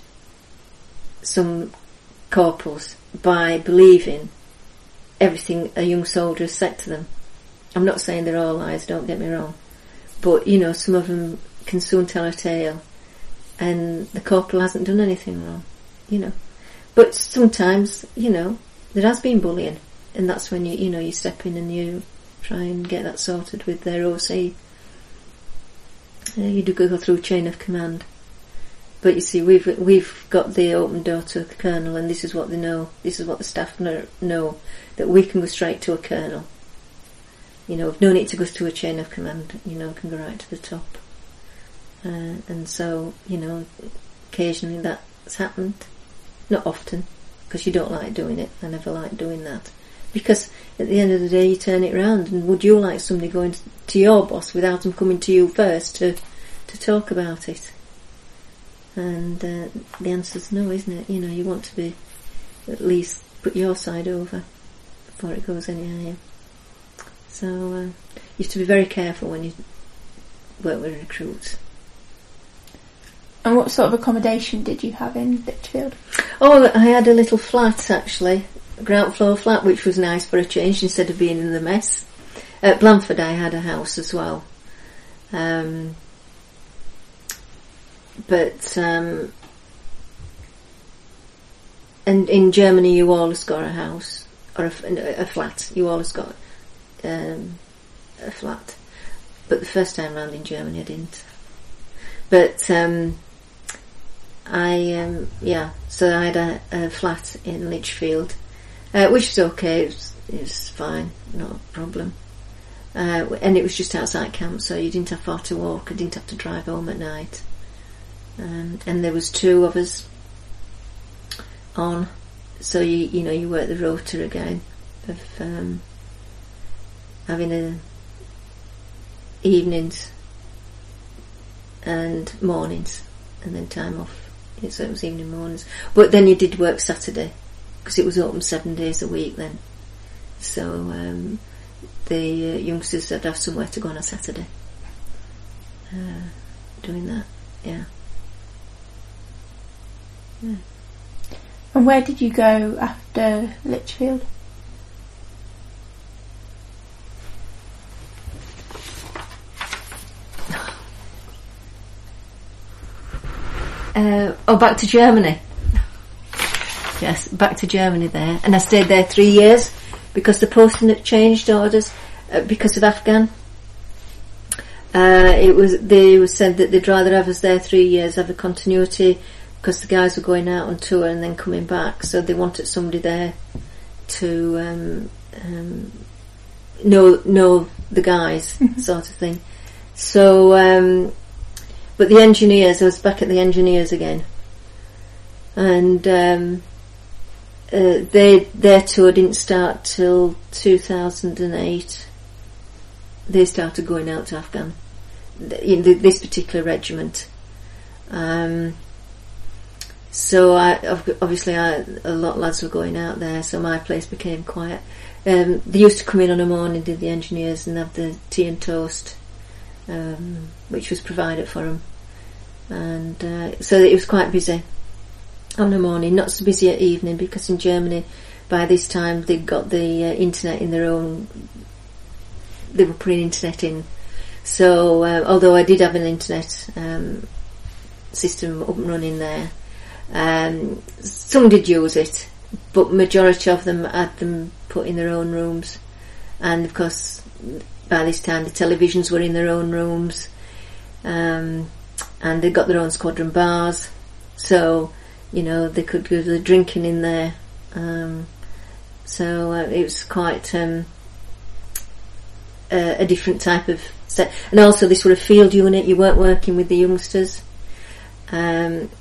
some corporals by believing everything a young soldier has said to them. I'm not saying they're all lies, don't get me wrong, but, you know, some of them can soon tell a tale, and the corporal hasn't done anything wrong, you know. But sometimes, you know, there has been bullying, and that's when you step in and you try and get that sorted with their OC. You do go through chain of command. But you see, we've got the open door to a colonel, and this is what they know. This is what the staff know, that we can go straight to a colonel. You know, we've no need to go to a chain of command. You know, can go right to the top. And so, you know, occasionally that's happened. Not often, because you don't like doing it. I never like doing that. Because at the end of the day, you turn it round, and would you like somebody going to your boss without them coming to you first to talk about it? And the answer's no, isn't it? You know, you want to be at least put your side over before it goes any higher. So you have to be very careful when you work with recruits. And what sort of accommodation did you have in Lichfield? Oh, I had a little flat, actually, a ground floor flat, which was nice for a change instead of being in the mess. At Blandford I had a house as well. But and in Germany you always got a house or a flat. You always got a flat. But the first time round in Germany I didn't. But so I had a flat in Lichfield, which was okay. It was fine, not a problem. And it was just outside camp, so you didn't have far to walk. I didn't have to drive home at night. And there was 2 of us on, so you work the rota again of having evenings and mornings, and then time off. So it was evening, mornings. But then you did work Saturday, because it was open 7 days a week then. So the youngsters would have somewhere to go on a Saturday. Doing that, yeah. And where did you go after Lichfield? Back to Germany. Yes, back to Germany there. And I stayed there 3 years because the posting had changed orders because of Afghan. They said that they'd rather have us there 3 years, have a continuity, because the guys were going out on tour and then coming back, so they wanted somebody there to know the guys, sort of thing. So, but the engineers, I was back at the engineers again, and their tour didn't start till 2008. They started going out to Afghan, this particular regiment. So obviously a lot of lads were going out there, so my place became quiet. They used to come in on a morning, did the engineers, and have the tea and toast, which was provided for them. And so it was quite busy on the morning, not so busy at evening, because in Germany by this time they'd got the internet in their own, they were putting internet in. So although I did have an internet system up and running there, some did use it, but majority of them had them put in their own rooms. And of course by this time the televisions were in their own rooms, and they got their own squadron bars, so they could do the drinking in there. So it was quite a different type of set. And also this were a field unit, you weren't working with the youngsters. And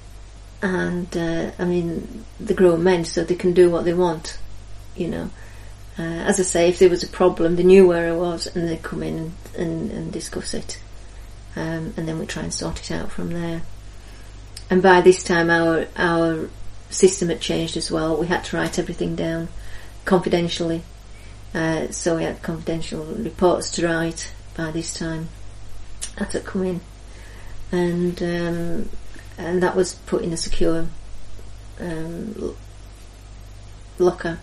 I mean, they're grown men, so they can do what they want, as I say, if there was a problem, they knew where I was, and they'd come in and discuss it, and then we'd try and sort it out from there. And by this time our system had changed as well. We had to write everything down confidentially, so we had confidential reports to write by this time. Had to come in, and that was put in a secure locker,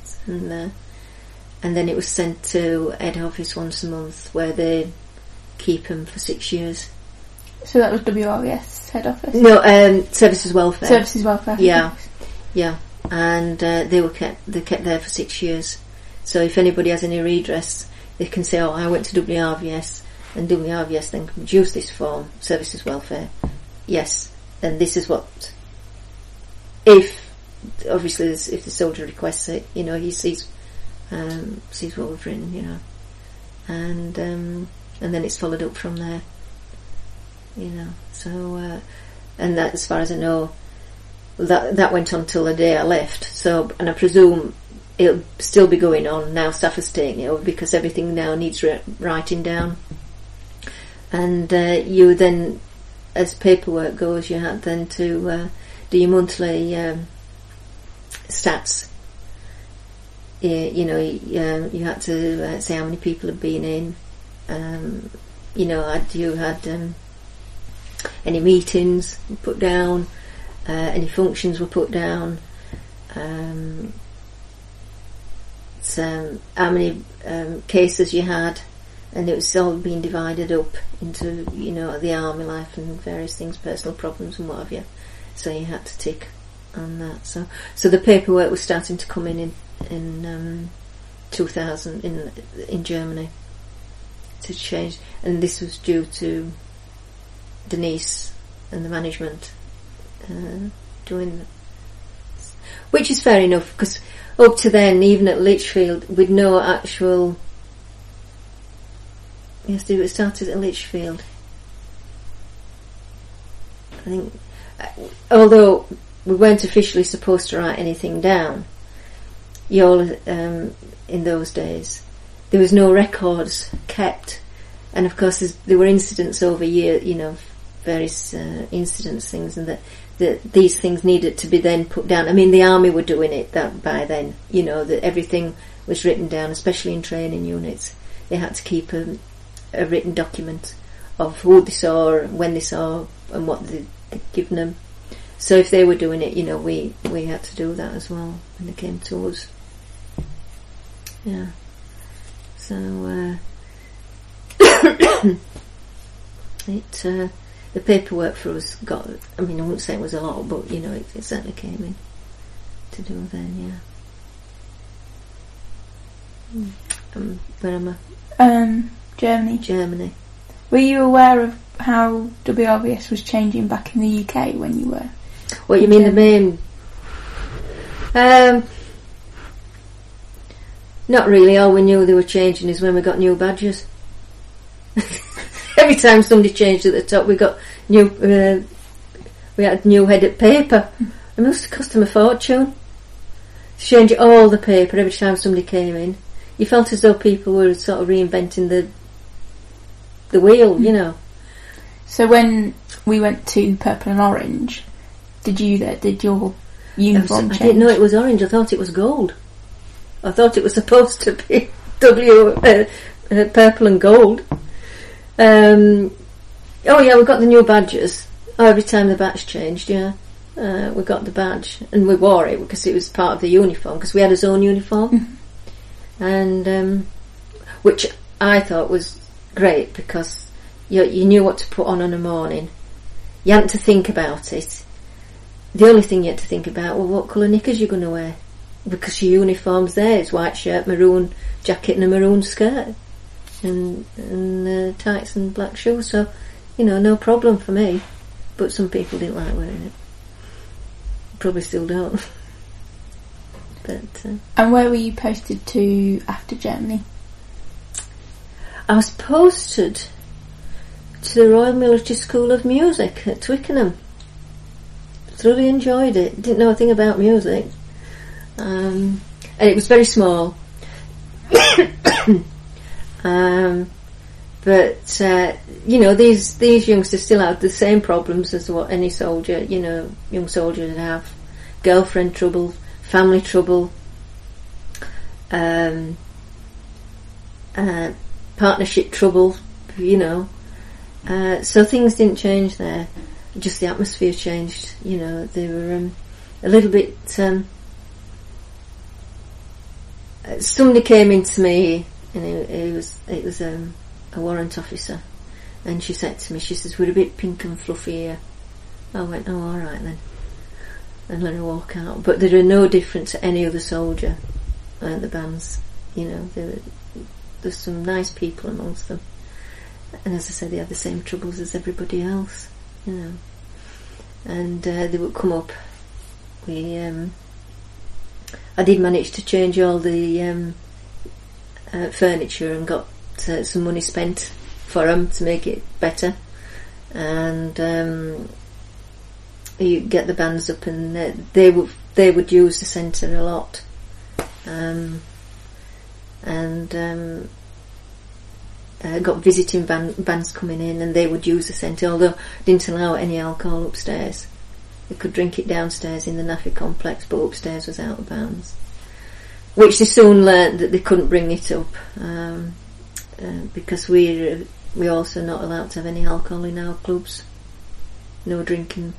and then it was sent to head office once a month, where they keep them for 6 years. So that was WRS head office? No, Services Welfare. Services Welfare. Yeah, yeah, and they kept there for 6 years. So if anybody has any redress, they can say, "Oh, I went to WRVS," and WRVS then can produce this form, Services Welfare. Yes, then this is what. If the soldier requests it, he sees what we've written, and then it's followed up from there. So and that, as far as I know, that went on till the day I left. So, and I presume it'll still be going on now. Staff is taking it over, because everything now needs writing down. And you then, as paperwork goes, you had then to do your monthly stats. You had to say how many people had been in. You had any meetings put down, any functions were put down, so how many cases you had, and it was all being divided up into the army life and various things, personal problems and what have you. So you had to tick on that. So the paperwork was starting to come in 2000 in Germany to change, and this was due to Denise and the management doing that. Which is fair enough, because up to then, even at Lichfield, with no actual... Yes, it started at Lichfield. I think, although we weren't officially supposed to write anything down, in those days, there was no records kept, and of course there were incidents over years, various incidents, things, and that these things needed to be then put down. I mean, the army were doing it that by then, that everything was written down, especially in training units. They had to keep a written document of who they saw, when they saw, and what they'd given them. So if they were doing it, we had to do that as well when they came to us. Yeah. So the paperwork for us got. I mean, I wouldn't say it was a lot, but it certainly came in to do then. Yeah. Where am I? Germany. Were you aware of how WRVS was changing back in the UK when you were? What you mean, the main? Not really. All we knew they were changing is when we got new badges. Every time somebody changed at the top, we got new. We had new headed paper. It must have cost them a fortune to change all the paper every time somebody came in. You felt as though people were sort of reinventing the wheel, So when we went to Purple and Orange, did your uniform change? I didn't know it was orange. I thought it was gold. I thought it was supposed to be purple and gold. Oh yeah, we got the new badges. Every time the badge changed, we got the badge and we wore it because it was part of the uniform, because we had our own uniform. And which I thought was great, because you knew what to put on a morning. You hadn't to think about it. The only thing you had to think about was what colour knickers you're going to wear, because your uniform's there. It's white shirt, maroon jacket and a maroon skirt, and tights and black shoes. So no problem for me. But some people didn't like wearing it. Probably still don't. But and where were you posted to after Germany? I was posted to the Royal Military School of Music at Twickenham. Thoroughly enjoyed it. Didn't know a thing about music, and it was very small. But these youngsters still have the same problems as what any soldier, young soldier would have: girlfriend trouble, family trouble, partnership trouble, so things didn't change there, just the atmosphere changed. They were a little bit. Somebody came into me, and it was a warrant officer, and she said to me, she says, "We're a bit pink and fluffy here." I went, "Oh, all right then," and let her walk out. But they were no different to any other soldier at the bands. There's some nice people amongst them, and as I said, they had the same troubles as everybody else, and they would come up. I did manage to change all the furniture and got some money spent for them to make it better, and you get the bands up, and they would use the centre a lot, got visiting bands coming in, and they would use the centre, although didn't allow any alcohol upstairs. They could drink it downstairs in the NAFI complex, but upstairs was out of bounds, which they soon learnt that they couldn't bring it up, because we're also not allowed to have any alcohol in our clubs. No drinking.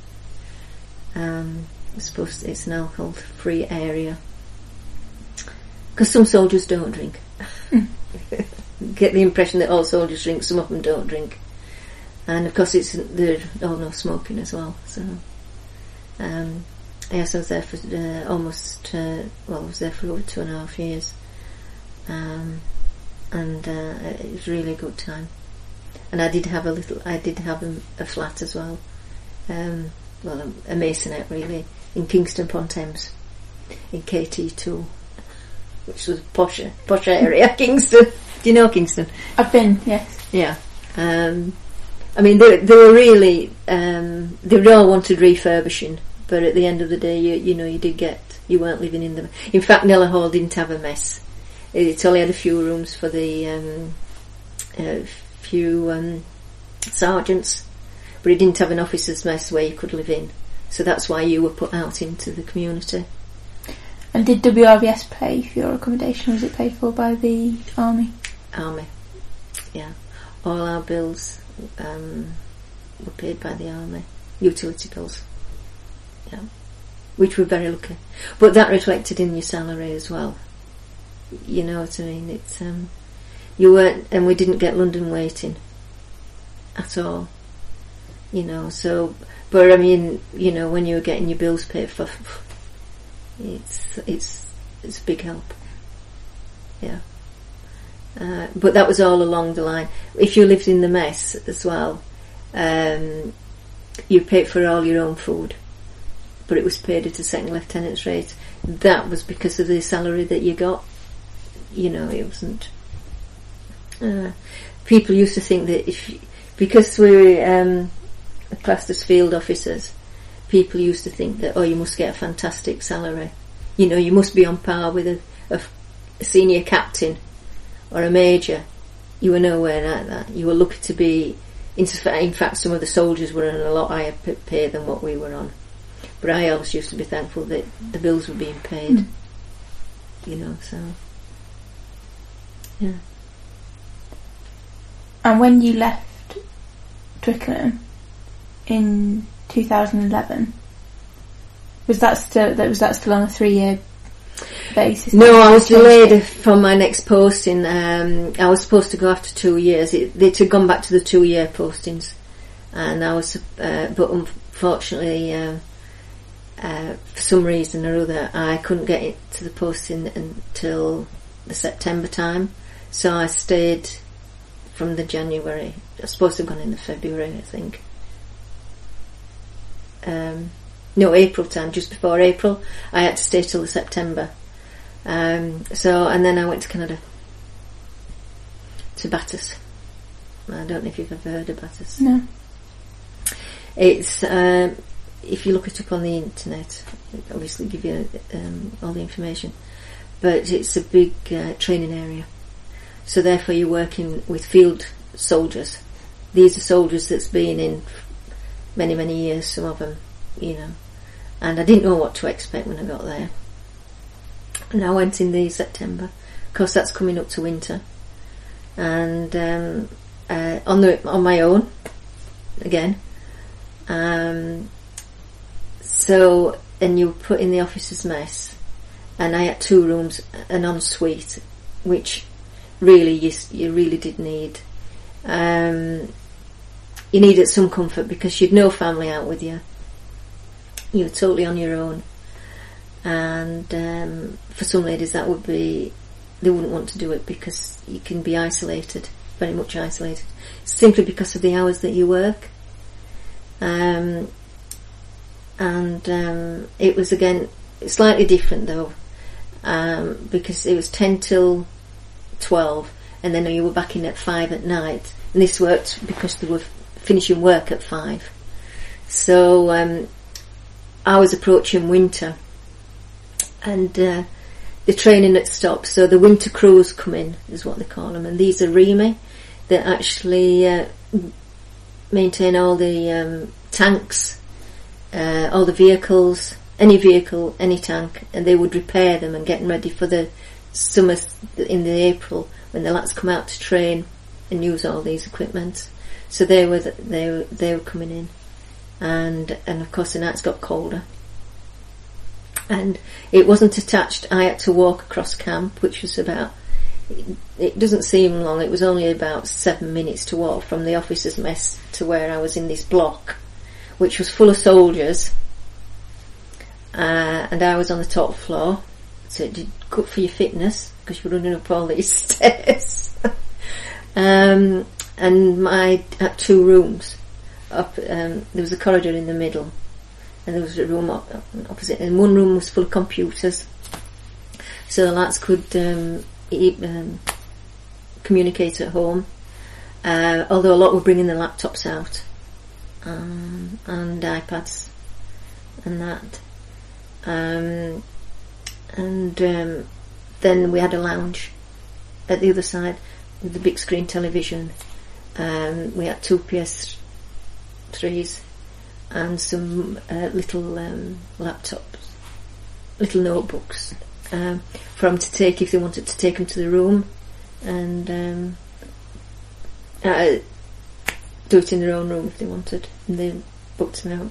It's an alcohol-free area, because some soldiers don't drink. Get the impression that all soldiers drink. Some of them don't drink, and of course they're all no smoking as well. So yes, I was there for I was there for over 2.5 years, and it was really a good time. and I did have a flat as well. Well, a masonette really, in Kingston upon Thames, in KT2, which was a posh area. Kingston. Do you know Kingston? I've been, yes. Yeah. I mean, they were really, they all wanted refurbishing, but at the end of the day, you weren't living in them. In fact, Kneller Hall didn't have a mess. It only had a few rooms for the few sergeants, but it didn't have an officer's mess where you could live in. So that's why you were put out into the community. And did WRVS pay for your accommodation, or was it paid for by the Army? Army, yeah. All our bills were paid by the Army. Utility bills, yeah. Which were very lucky. But that reflected in your salary as well. You know what I mean? It's you weren't, and we didn't get London waiting at all. You know, so, but I mean, you know, when you were getting your bills paid for, it's a big help. Yeah. But that was all along the line. If you lived in the mess as well, you paid for all your own food, but it was paid at a second lieutenant's rate. That was because of the salary that you got. You know, it wasn't. People used to think that because we were classed as field officers, people used to think that, you must get a fantastic salary. You know, you must be on par with a senior captain or a major. You were nowhere like that. You were lucky to be. In fact, some of the soldiers were on a lot higher pay than what we were on. But I always used to be thankful that the bills were being paid. You know, so yeah. And when you left Twickenham in 2011, was that still on a 3-year basis? No, I was delayed from my next posting. I was supposed to go after 2 years. They'd gone back to the 2-year postings, and I was, but unfortunately, for some reason or other, I couldn't get it to the posting until the September time. So I stayed from the January. I was supposed to have gone in the February, I think. No, April time, just before April. I had to stay till the September. And then I went to Canada, to Bathurst. I don't know if you've ever heard of Bathurst. No. It's, if you look it up on the internet, it'll obviously give you all the information. But it's a big training area. So therefore you're working with field soldiers. These are soldiers that's been in many, many years, some of them, you know. And I didn't know what to expect when I got there. And I went in the September. Of course, that's coming up to winter. And on my own, again. So, and you were put in the officer's mess. And I had 2 rooms, an ensuite, which really you really did need. You needed some comfort because you'd no family out with you. You were totally on your own. And for some ladies that would be, they wouldn't want to do it because you can be isolated, very much isolated, simply because of the hours that you work. And it was again slightly different though, because it was 10 till 12 and then you were back in at 5 at night, and this worked because they were finishing work at 5. So I was approaching winter, and the training had stopped, so the winter crews come in, is what they call them, and these are REME that actually maintain all the tanks, all the vehicles, any vehicle, any tank, and they would repair them and get them ready for the summer in the April when the lads come out to train and use all these equipment. So they were coming in, and of course the nights got colder. And it wasn't attached. I had to walk across camp, which was about, it doesn't seem long, it was only about 7 minutes to walk from the officers' mess to where I was in this block, which was full of soldiers, and I was on the top floor, so it did good for your fitness, because you're running up all these stairs. And and I had 2 rooms. There was a corridor in the middle, and there was a room opposite, and one room was full of computers, so the lads could communicate at home. Although a lot were bringing their laptops out, and iPads and that. Then we had a lounge at the other side with the big screen television. We had 2 PS3s and some little laptops, little notebooks for them to take if they wanted to take them to the room, and do it in their own room if they wanted, and they booked them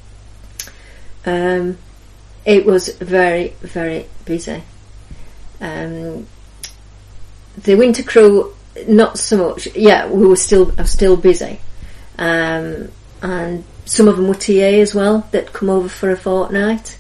out. It was very, very busy. The winter crew, not so much. Yeah, I was still busy, and some of them were TA as well that come over for a fortnight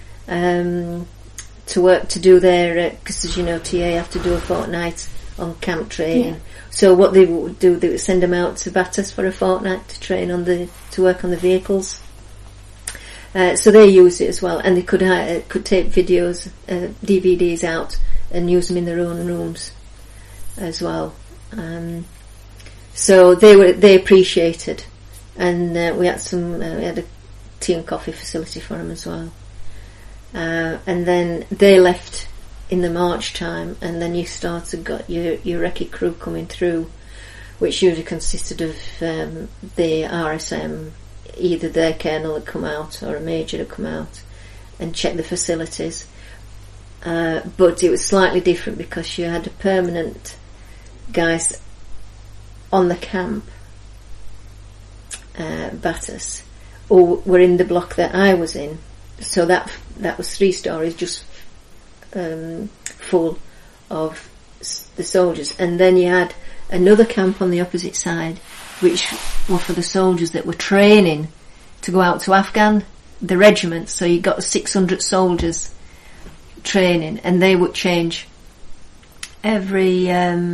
to work to do their, because as you know, TA have to do a fortnight on camp training. Yeah. So what they would do, they would send them out to Bathurst for a fortnight to train to work on the vehicles. So they used it as well, and they could take videos, DVDs out, and use them in their own rooms as well. So they appreciated, and we had a tea and coffee facility for them as well. And then they left in the March time, and then you got your recce crew coming through, which usually consisted of the RSM, either their colonel had come out or a major had come out and check the facilities. But it was slightly different because you had a permanent guys on the camp, Bathurst, who were in the block that I was in. So that was 3 stories just full of the soldiers, and then you had another camp on the opposite side, which were for the soldiers that were training to go out to Afghan, the regiment. So you got 600 soldiers training, and they would change every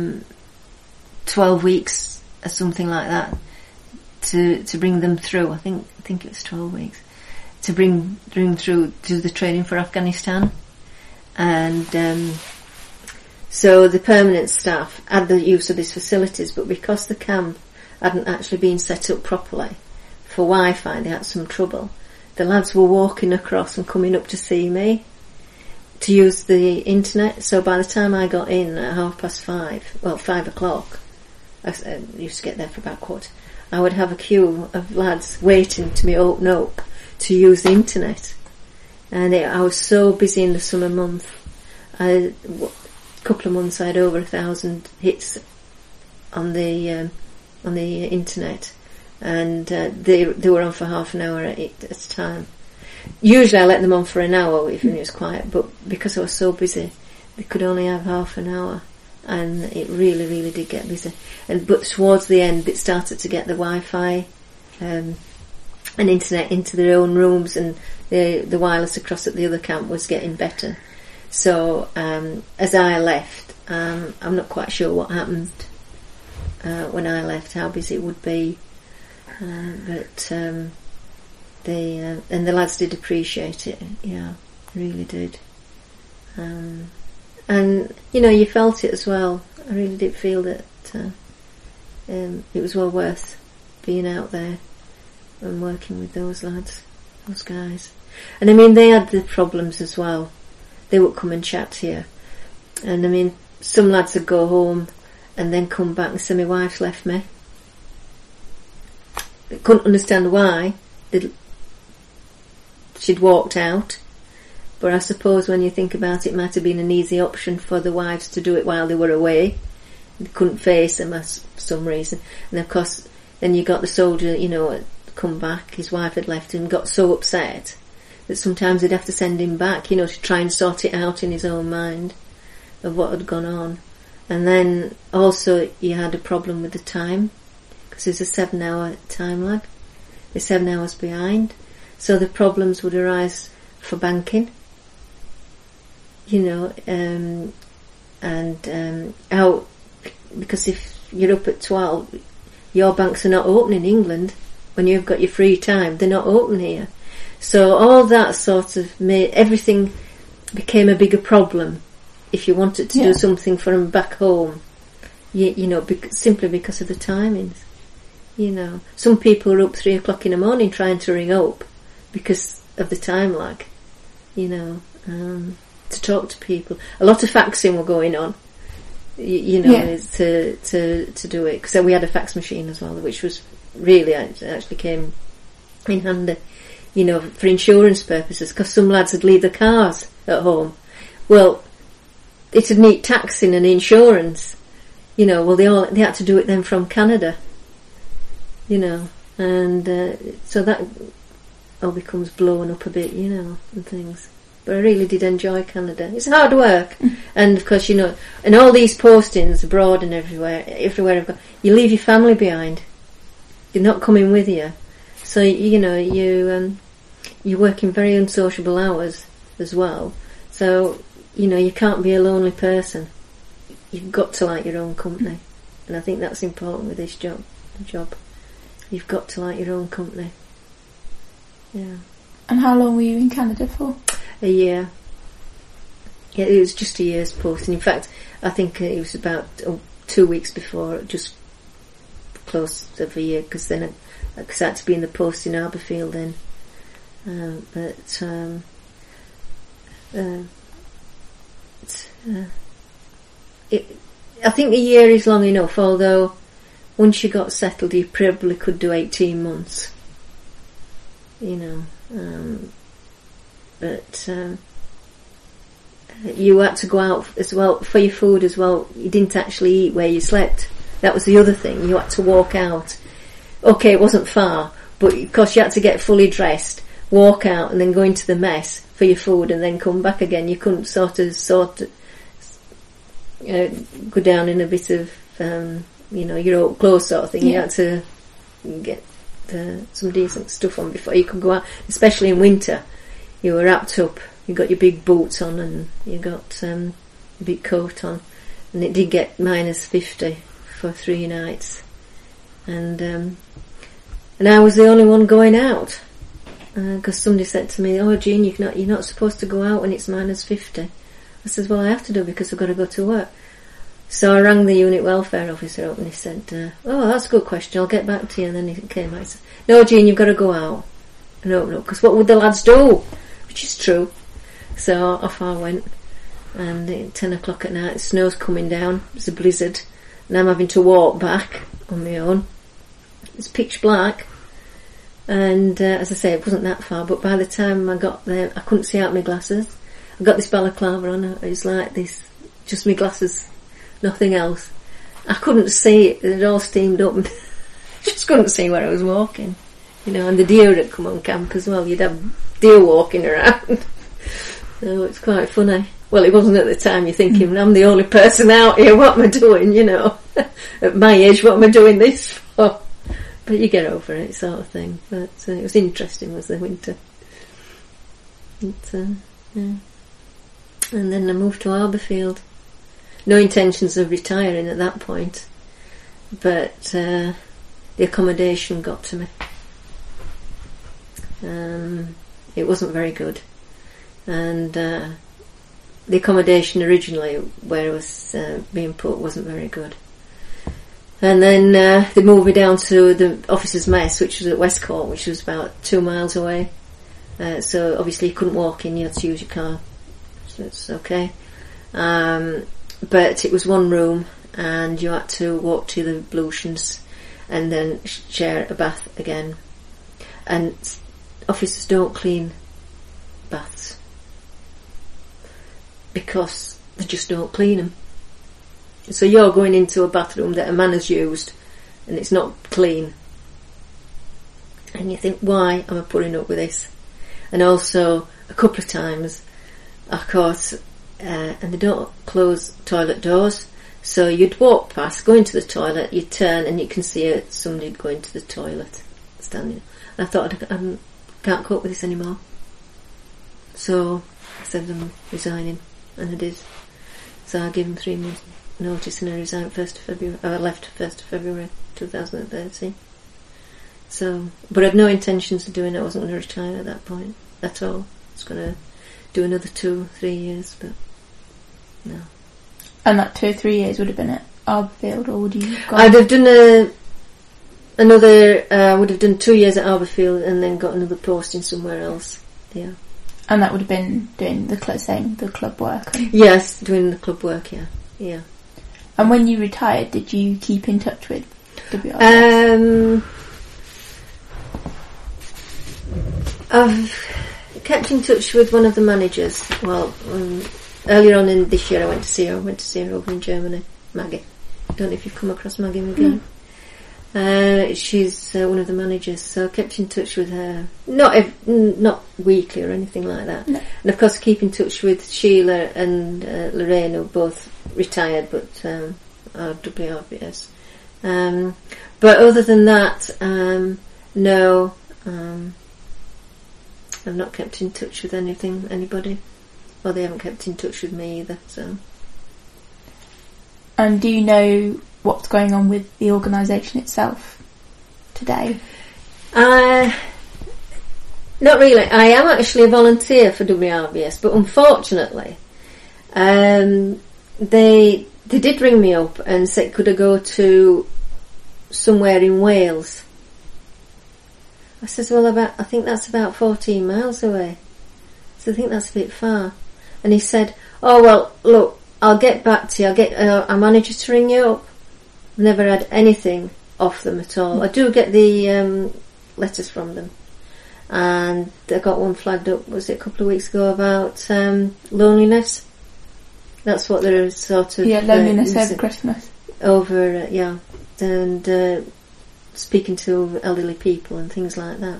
12 weeks or something like that to bring them through. I think it was 12 weeks to bring through to the training for Afghanistan. And so the permanent staff had the use of these facilities, but because the camp hadn't actually been set up properly for Wi-Fi, they had some trouble. The lads were walking across and coming up to see me to use the internet. So by the time I got in at 5 o'clock, I used to get there for about 1:15, I would have a queue of lads waiting to me open up to use the internet. And I was so busy in the summer month. A couple of months I had over 1,000 hits on the internet, and they were on for half an hour at a time. Usually I let them on for an hour if it was quiet, but because I was so busy, they could only have half an hour, and it really, really did get busy. But towards the end, it started to get the Wi-Fi and internet into their own rooms, and the wireless across at the other camp was getting better. So as I left, I'm not quite sure what happened when I left, how busy it would be, but and the lads did appreciate it. Yeah, really did. And you know, you felt it as well. I really did feel that it was well worth being out there and working with those lads, those guys. And I mean, they had the problems as well. They would come and chat to you, and I mean, some lads would go home and then come back and say, my wife's left me. They couldn't understand why she'd walked out, but I suppose when you think about it, it might have been an easy option for the wives to do it while they were away. They couldn't face them for some reason, and of course then you got the soldier, you know, come back, his wife had left him, got so upset that sometimes they'd have to send him back, you know, to try and sort it out in his own mind of what had gone on. And then also you had a problem with the time, because there's a 7-hour time lag. They're 7 hours behind, so the problems would arise for banking, you know, because if you're up at 12, your banks are not open in England. When you've got your free time, they're not open here. So all that sort of made everything became a bigger problem if you wanted to do something from back home. You know, simply because of the timings. You know, some people are up 3 o'clock in the morning trying to ring up because of the time lag. You know, to talk to people. A lot of faxing were going on. You know, to do it, because we had a fax machine as well, which was really actually came in handy. You know, for insurance purposes, because some lads would leave their cars at home. Well, it'd need taxing and insurance. You know, well they had to do it then from Canada. You know, and so that all becomes blown up a bit, you know, and things. But I really did enjoy Canada. It's hard work, and of course, you know, and all these postings abroad and everywhere I've gone, you leave your family behind. You're not coming with you, so you know you're working very unsociable hours as well. So you know you can't be a lonely person. You've got to like your own company, and I think that's important with this job. You've got to like your own company. Yeah. And how long were you in Canada for? A year. Yeah, it was just a year's posting. In fact, I think it was about 2 weeks before, just close to a year, because then I had to be in the post in Arborfield then. I think a year is long enough, although once you got settled you probably could do 18 months. You know. But you had to go out as well for your food as well. You didn't actually eat where you slept. That was the other thing. You had to walk out. Okay, it wasn't far, but of course you had to get fully dressed, walk out, and then go into the mess for your food, and then come back again. You couldn't sort of go down in a bit of you know, your old clothes sort of thing. You had to get some decent stuff on before you could go out, especially in winter. You were wrapped up, you got your big boots on, and you got a big coat on, and it did get -50 for 3 nights, and I was the only one going out, because somebody said to me, "Oh, Jean, you're not supposed to go out when it's -50." I said, "Well, I have to do because I've got to go to work." So I rang the unit welfare officer up, and he said, "Oh, that's a good question, I'll get back to you." And then he came back and said, "No, Jean, you've got to go out." No, because what would the lads do? Which is true. So off I went, and at 10 o'clock at night, the snow's coming down, it's a blizzard, and I'm having to walk back on my own. It's pitch black, and as I say, it wasn't that far, but by the time I got there, I couldn't see out my glasses. I got this balaclava on, it was like this, just my glasses, nothing else. I couldn't see it, it all steamed up, and just couldn't see where I was walking. You know, and the deer had come on camp as well. You'd have deer walking around. So it's quite funny. Well, it wasn't at the time. You're thinking, I'm the only person out here. What am I doing? You know, at my age, what am I doing this for? But you get over it, sort of thing. But it was interesting, was the winter. But, yeah. And then I moved to Arborfield. No intentions of retiring at that point, but the accommodation got to me. It wasn't very good, and the accommodation originally where I was being put wasn't very good, and then they moved me down to the officers' mess, which was at Westcourt, which was about 2 miles away, so obviously you couldn't walk in, you had to use your car, so it's okay, but it was one room and you had to walk to the ablutions and then share a bath again, and officers don't clean baths because they just don't clean them. So you're going into a bathroom that a man has used and it's not clean, and you think, why am I putting up with this? And also a couple of times I caught and they don't close toilet doors, so you'd walk past, go into the toilet, you'd turn and you can see somebody going to the toilet standing. And I thought, I can't cope with this anymore. So I said I'm resigning, and I did. So I gave them 3 months notice and I resigned 1st of February. I left 1st of February 2013. So, but I had no intentions of doing it. I wasn't going to retire at that point at all. I was going to do another 2-3 years, but no. And that 2 or 3 years would have been at Arborfield, or would you? I'd have done would have done 2 years at Arborfield and then got another posting somewhere else. Yeah. And that would have been doing the club work. Yes, doing the club work. Yeah. And when you retired, did you keep in touch with WRBS? I've kept in touch with one of the managers. Well, earlier on in this year, I went to see her. I went to see her over in Germany, Maggie. I don't know if you've come across Maggie McGinn. She's one of the managers, so I kept in touch with her. Not weekly or anything like that. No. And of course, keep in touch with Sheila and Lorraine, who both retired, but are WRBS. But other than that, no. I've not kept in touch with anybody. Well, they haven't kept in touch with me either, so. And do you know what's going on with the organisation itself today? Not really. I am actually a volunteer for WRBS, but unfortunately, they did ring me up and said, could I go to somewhere in Wales? I says, well, I think that's about 14 miles away. So I think that's a bit far. And he said, oh, well, look, I'll get back to you. I'll get our manager to ring you up. I've never had anything off them at all. I do get the letters from them. And I got one flagged up, was it a couple of weeks ago, about loneliness. That's what they're sort of... Yeah, loneliness over Christmas. And speaking to elderly people and things like that.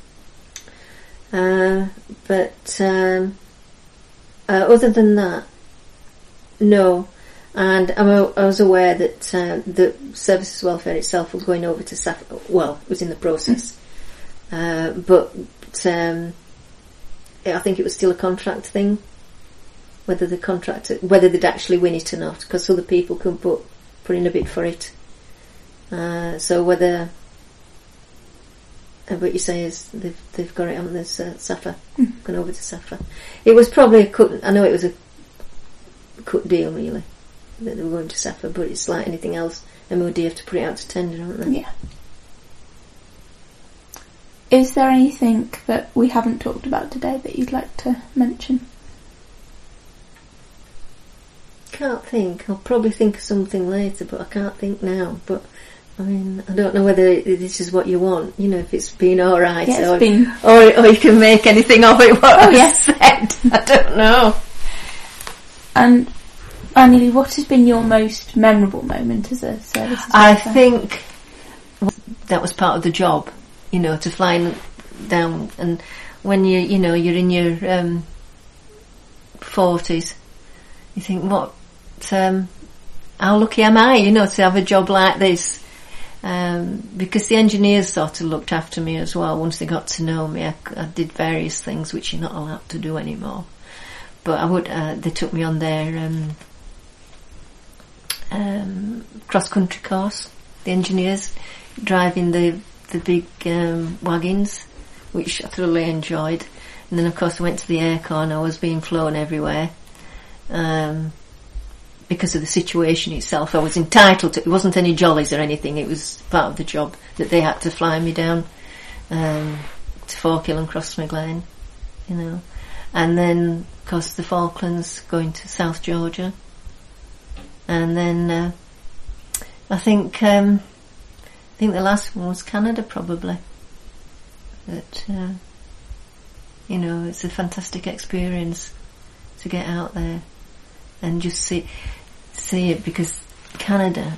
But other than that, no. And I was aware that the Services Welfare itself was going over to SAFA. Well, it was in the process. But I think it was still a contract thing. Whether they'd actually win it or not, because other people can put in a bid for it. So whether what you say is they've got it on this SAFA, gone over to SAFA. It was probably I know it was a cut deal really, that they were going to SAFA, but it's like anything else, MOD have to put it out to tender, aren't they? Yeah. Is there anything that we haven't talked about today that you'd like to mention? Can't think. I'll probably think of something later, but I can't think now. But I mean, I don't know whether this is what you want. You know, if it's been all right, or you can make anything of it. What I've said, I don't know. And finally, what has been your most memorable moment as a service? I think that was part of the job. You know, to fly down, and when you're in your 40s, you think, what? How lucky am I, to have a job like this? Because the engineers sort of looked after me as well. Once they got to know me, I did various things which you're not allowed to do anymore. But they took me on their cross-country course. The engineers driving the big wagons, which I thoroughly enjoyed. And then, of course, I went to the aircon. I was being flown everywhere. Because of the situation itself, I was entitled to. It wasn't any jollies or anything. It was part of the job that they had to fly me down to Forkhill and Crossmaglen, and then, of course, the Falklands, going to South Georgia, and then I think the last one was Canada, probably. But it's a fantastic experience to get out there and just see it, because Canada,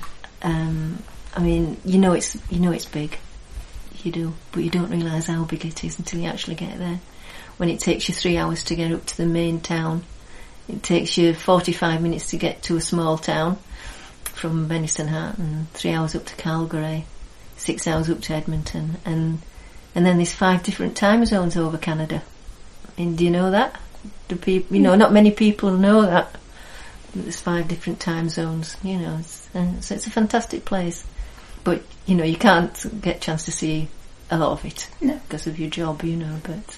it's big, you do, but you don't realise how big it is until you actually get there. When it takes you 3 hours to get up to the main town, it takes you 45 minutes to get to a small town from Benison Hat, and 3 hours up to Calgary, 6 hours up to Edmonton, and then there's 5 different time zones over Canada. And do you know that? Do people, not many people know that. there's 5 different time zones, you know, so it's a fantastic place. But, you know, you can't get a chance to see a lot of it because of your job, you know, but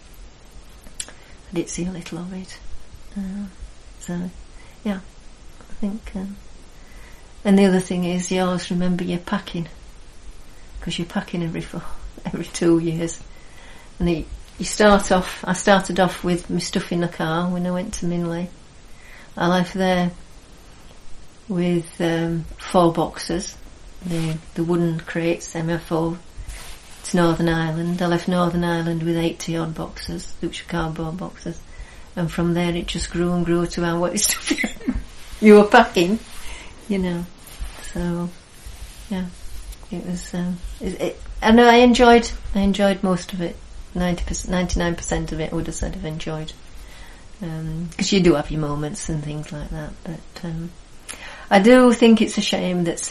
I did see a little of it. So, yeah, I think... and the other thing is, you always remember your packing, because you're packing every 2 years. And I started off with my stuff in the car when I went to Minley. I left there with 4 boxes, the wooden crates, MF4, to Northern Ireland. I left Northern Ireland with 80 odd boxes, which were cardboard boxes. And from there it just grew and grew to what stuff you were packing, you know. So, yeah, it was, and I enjoyed most of it. 99% of it I would have said I've enjoyed. Because you do have your moments and things like that. But I do think it's a shame that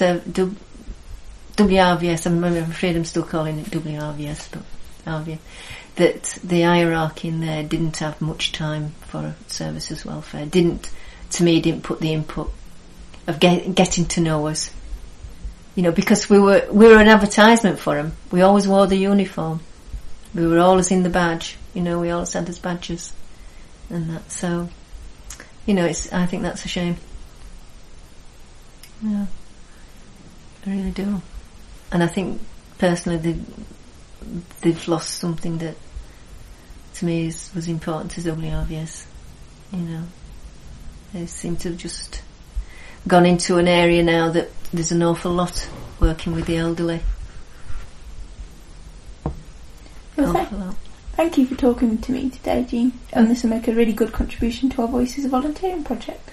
WRVS, I'm afraid I'm still calling it WRVS, but RVS, that the hierarchy in there didn't have much time for services welfare. Didn't put the input of getting to know us. You know, because we were an advertisement for them. We always wore the uniform. We were always in the badge. You know, we always had those badges and that. So, you know, I think that's a shame. Yeah, I really do. And I think personally they've lost something that to me was important to WRVS. You know, they seem to have just gone into an area now that there's an awful lot working with the elderly. Well, thank you for talking to me today, Jean. And this will make a really good contribution to our Voices of Volunteering project.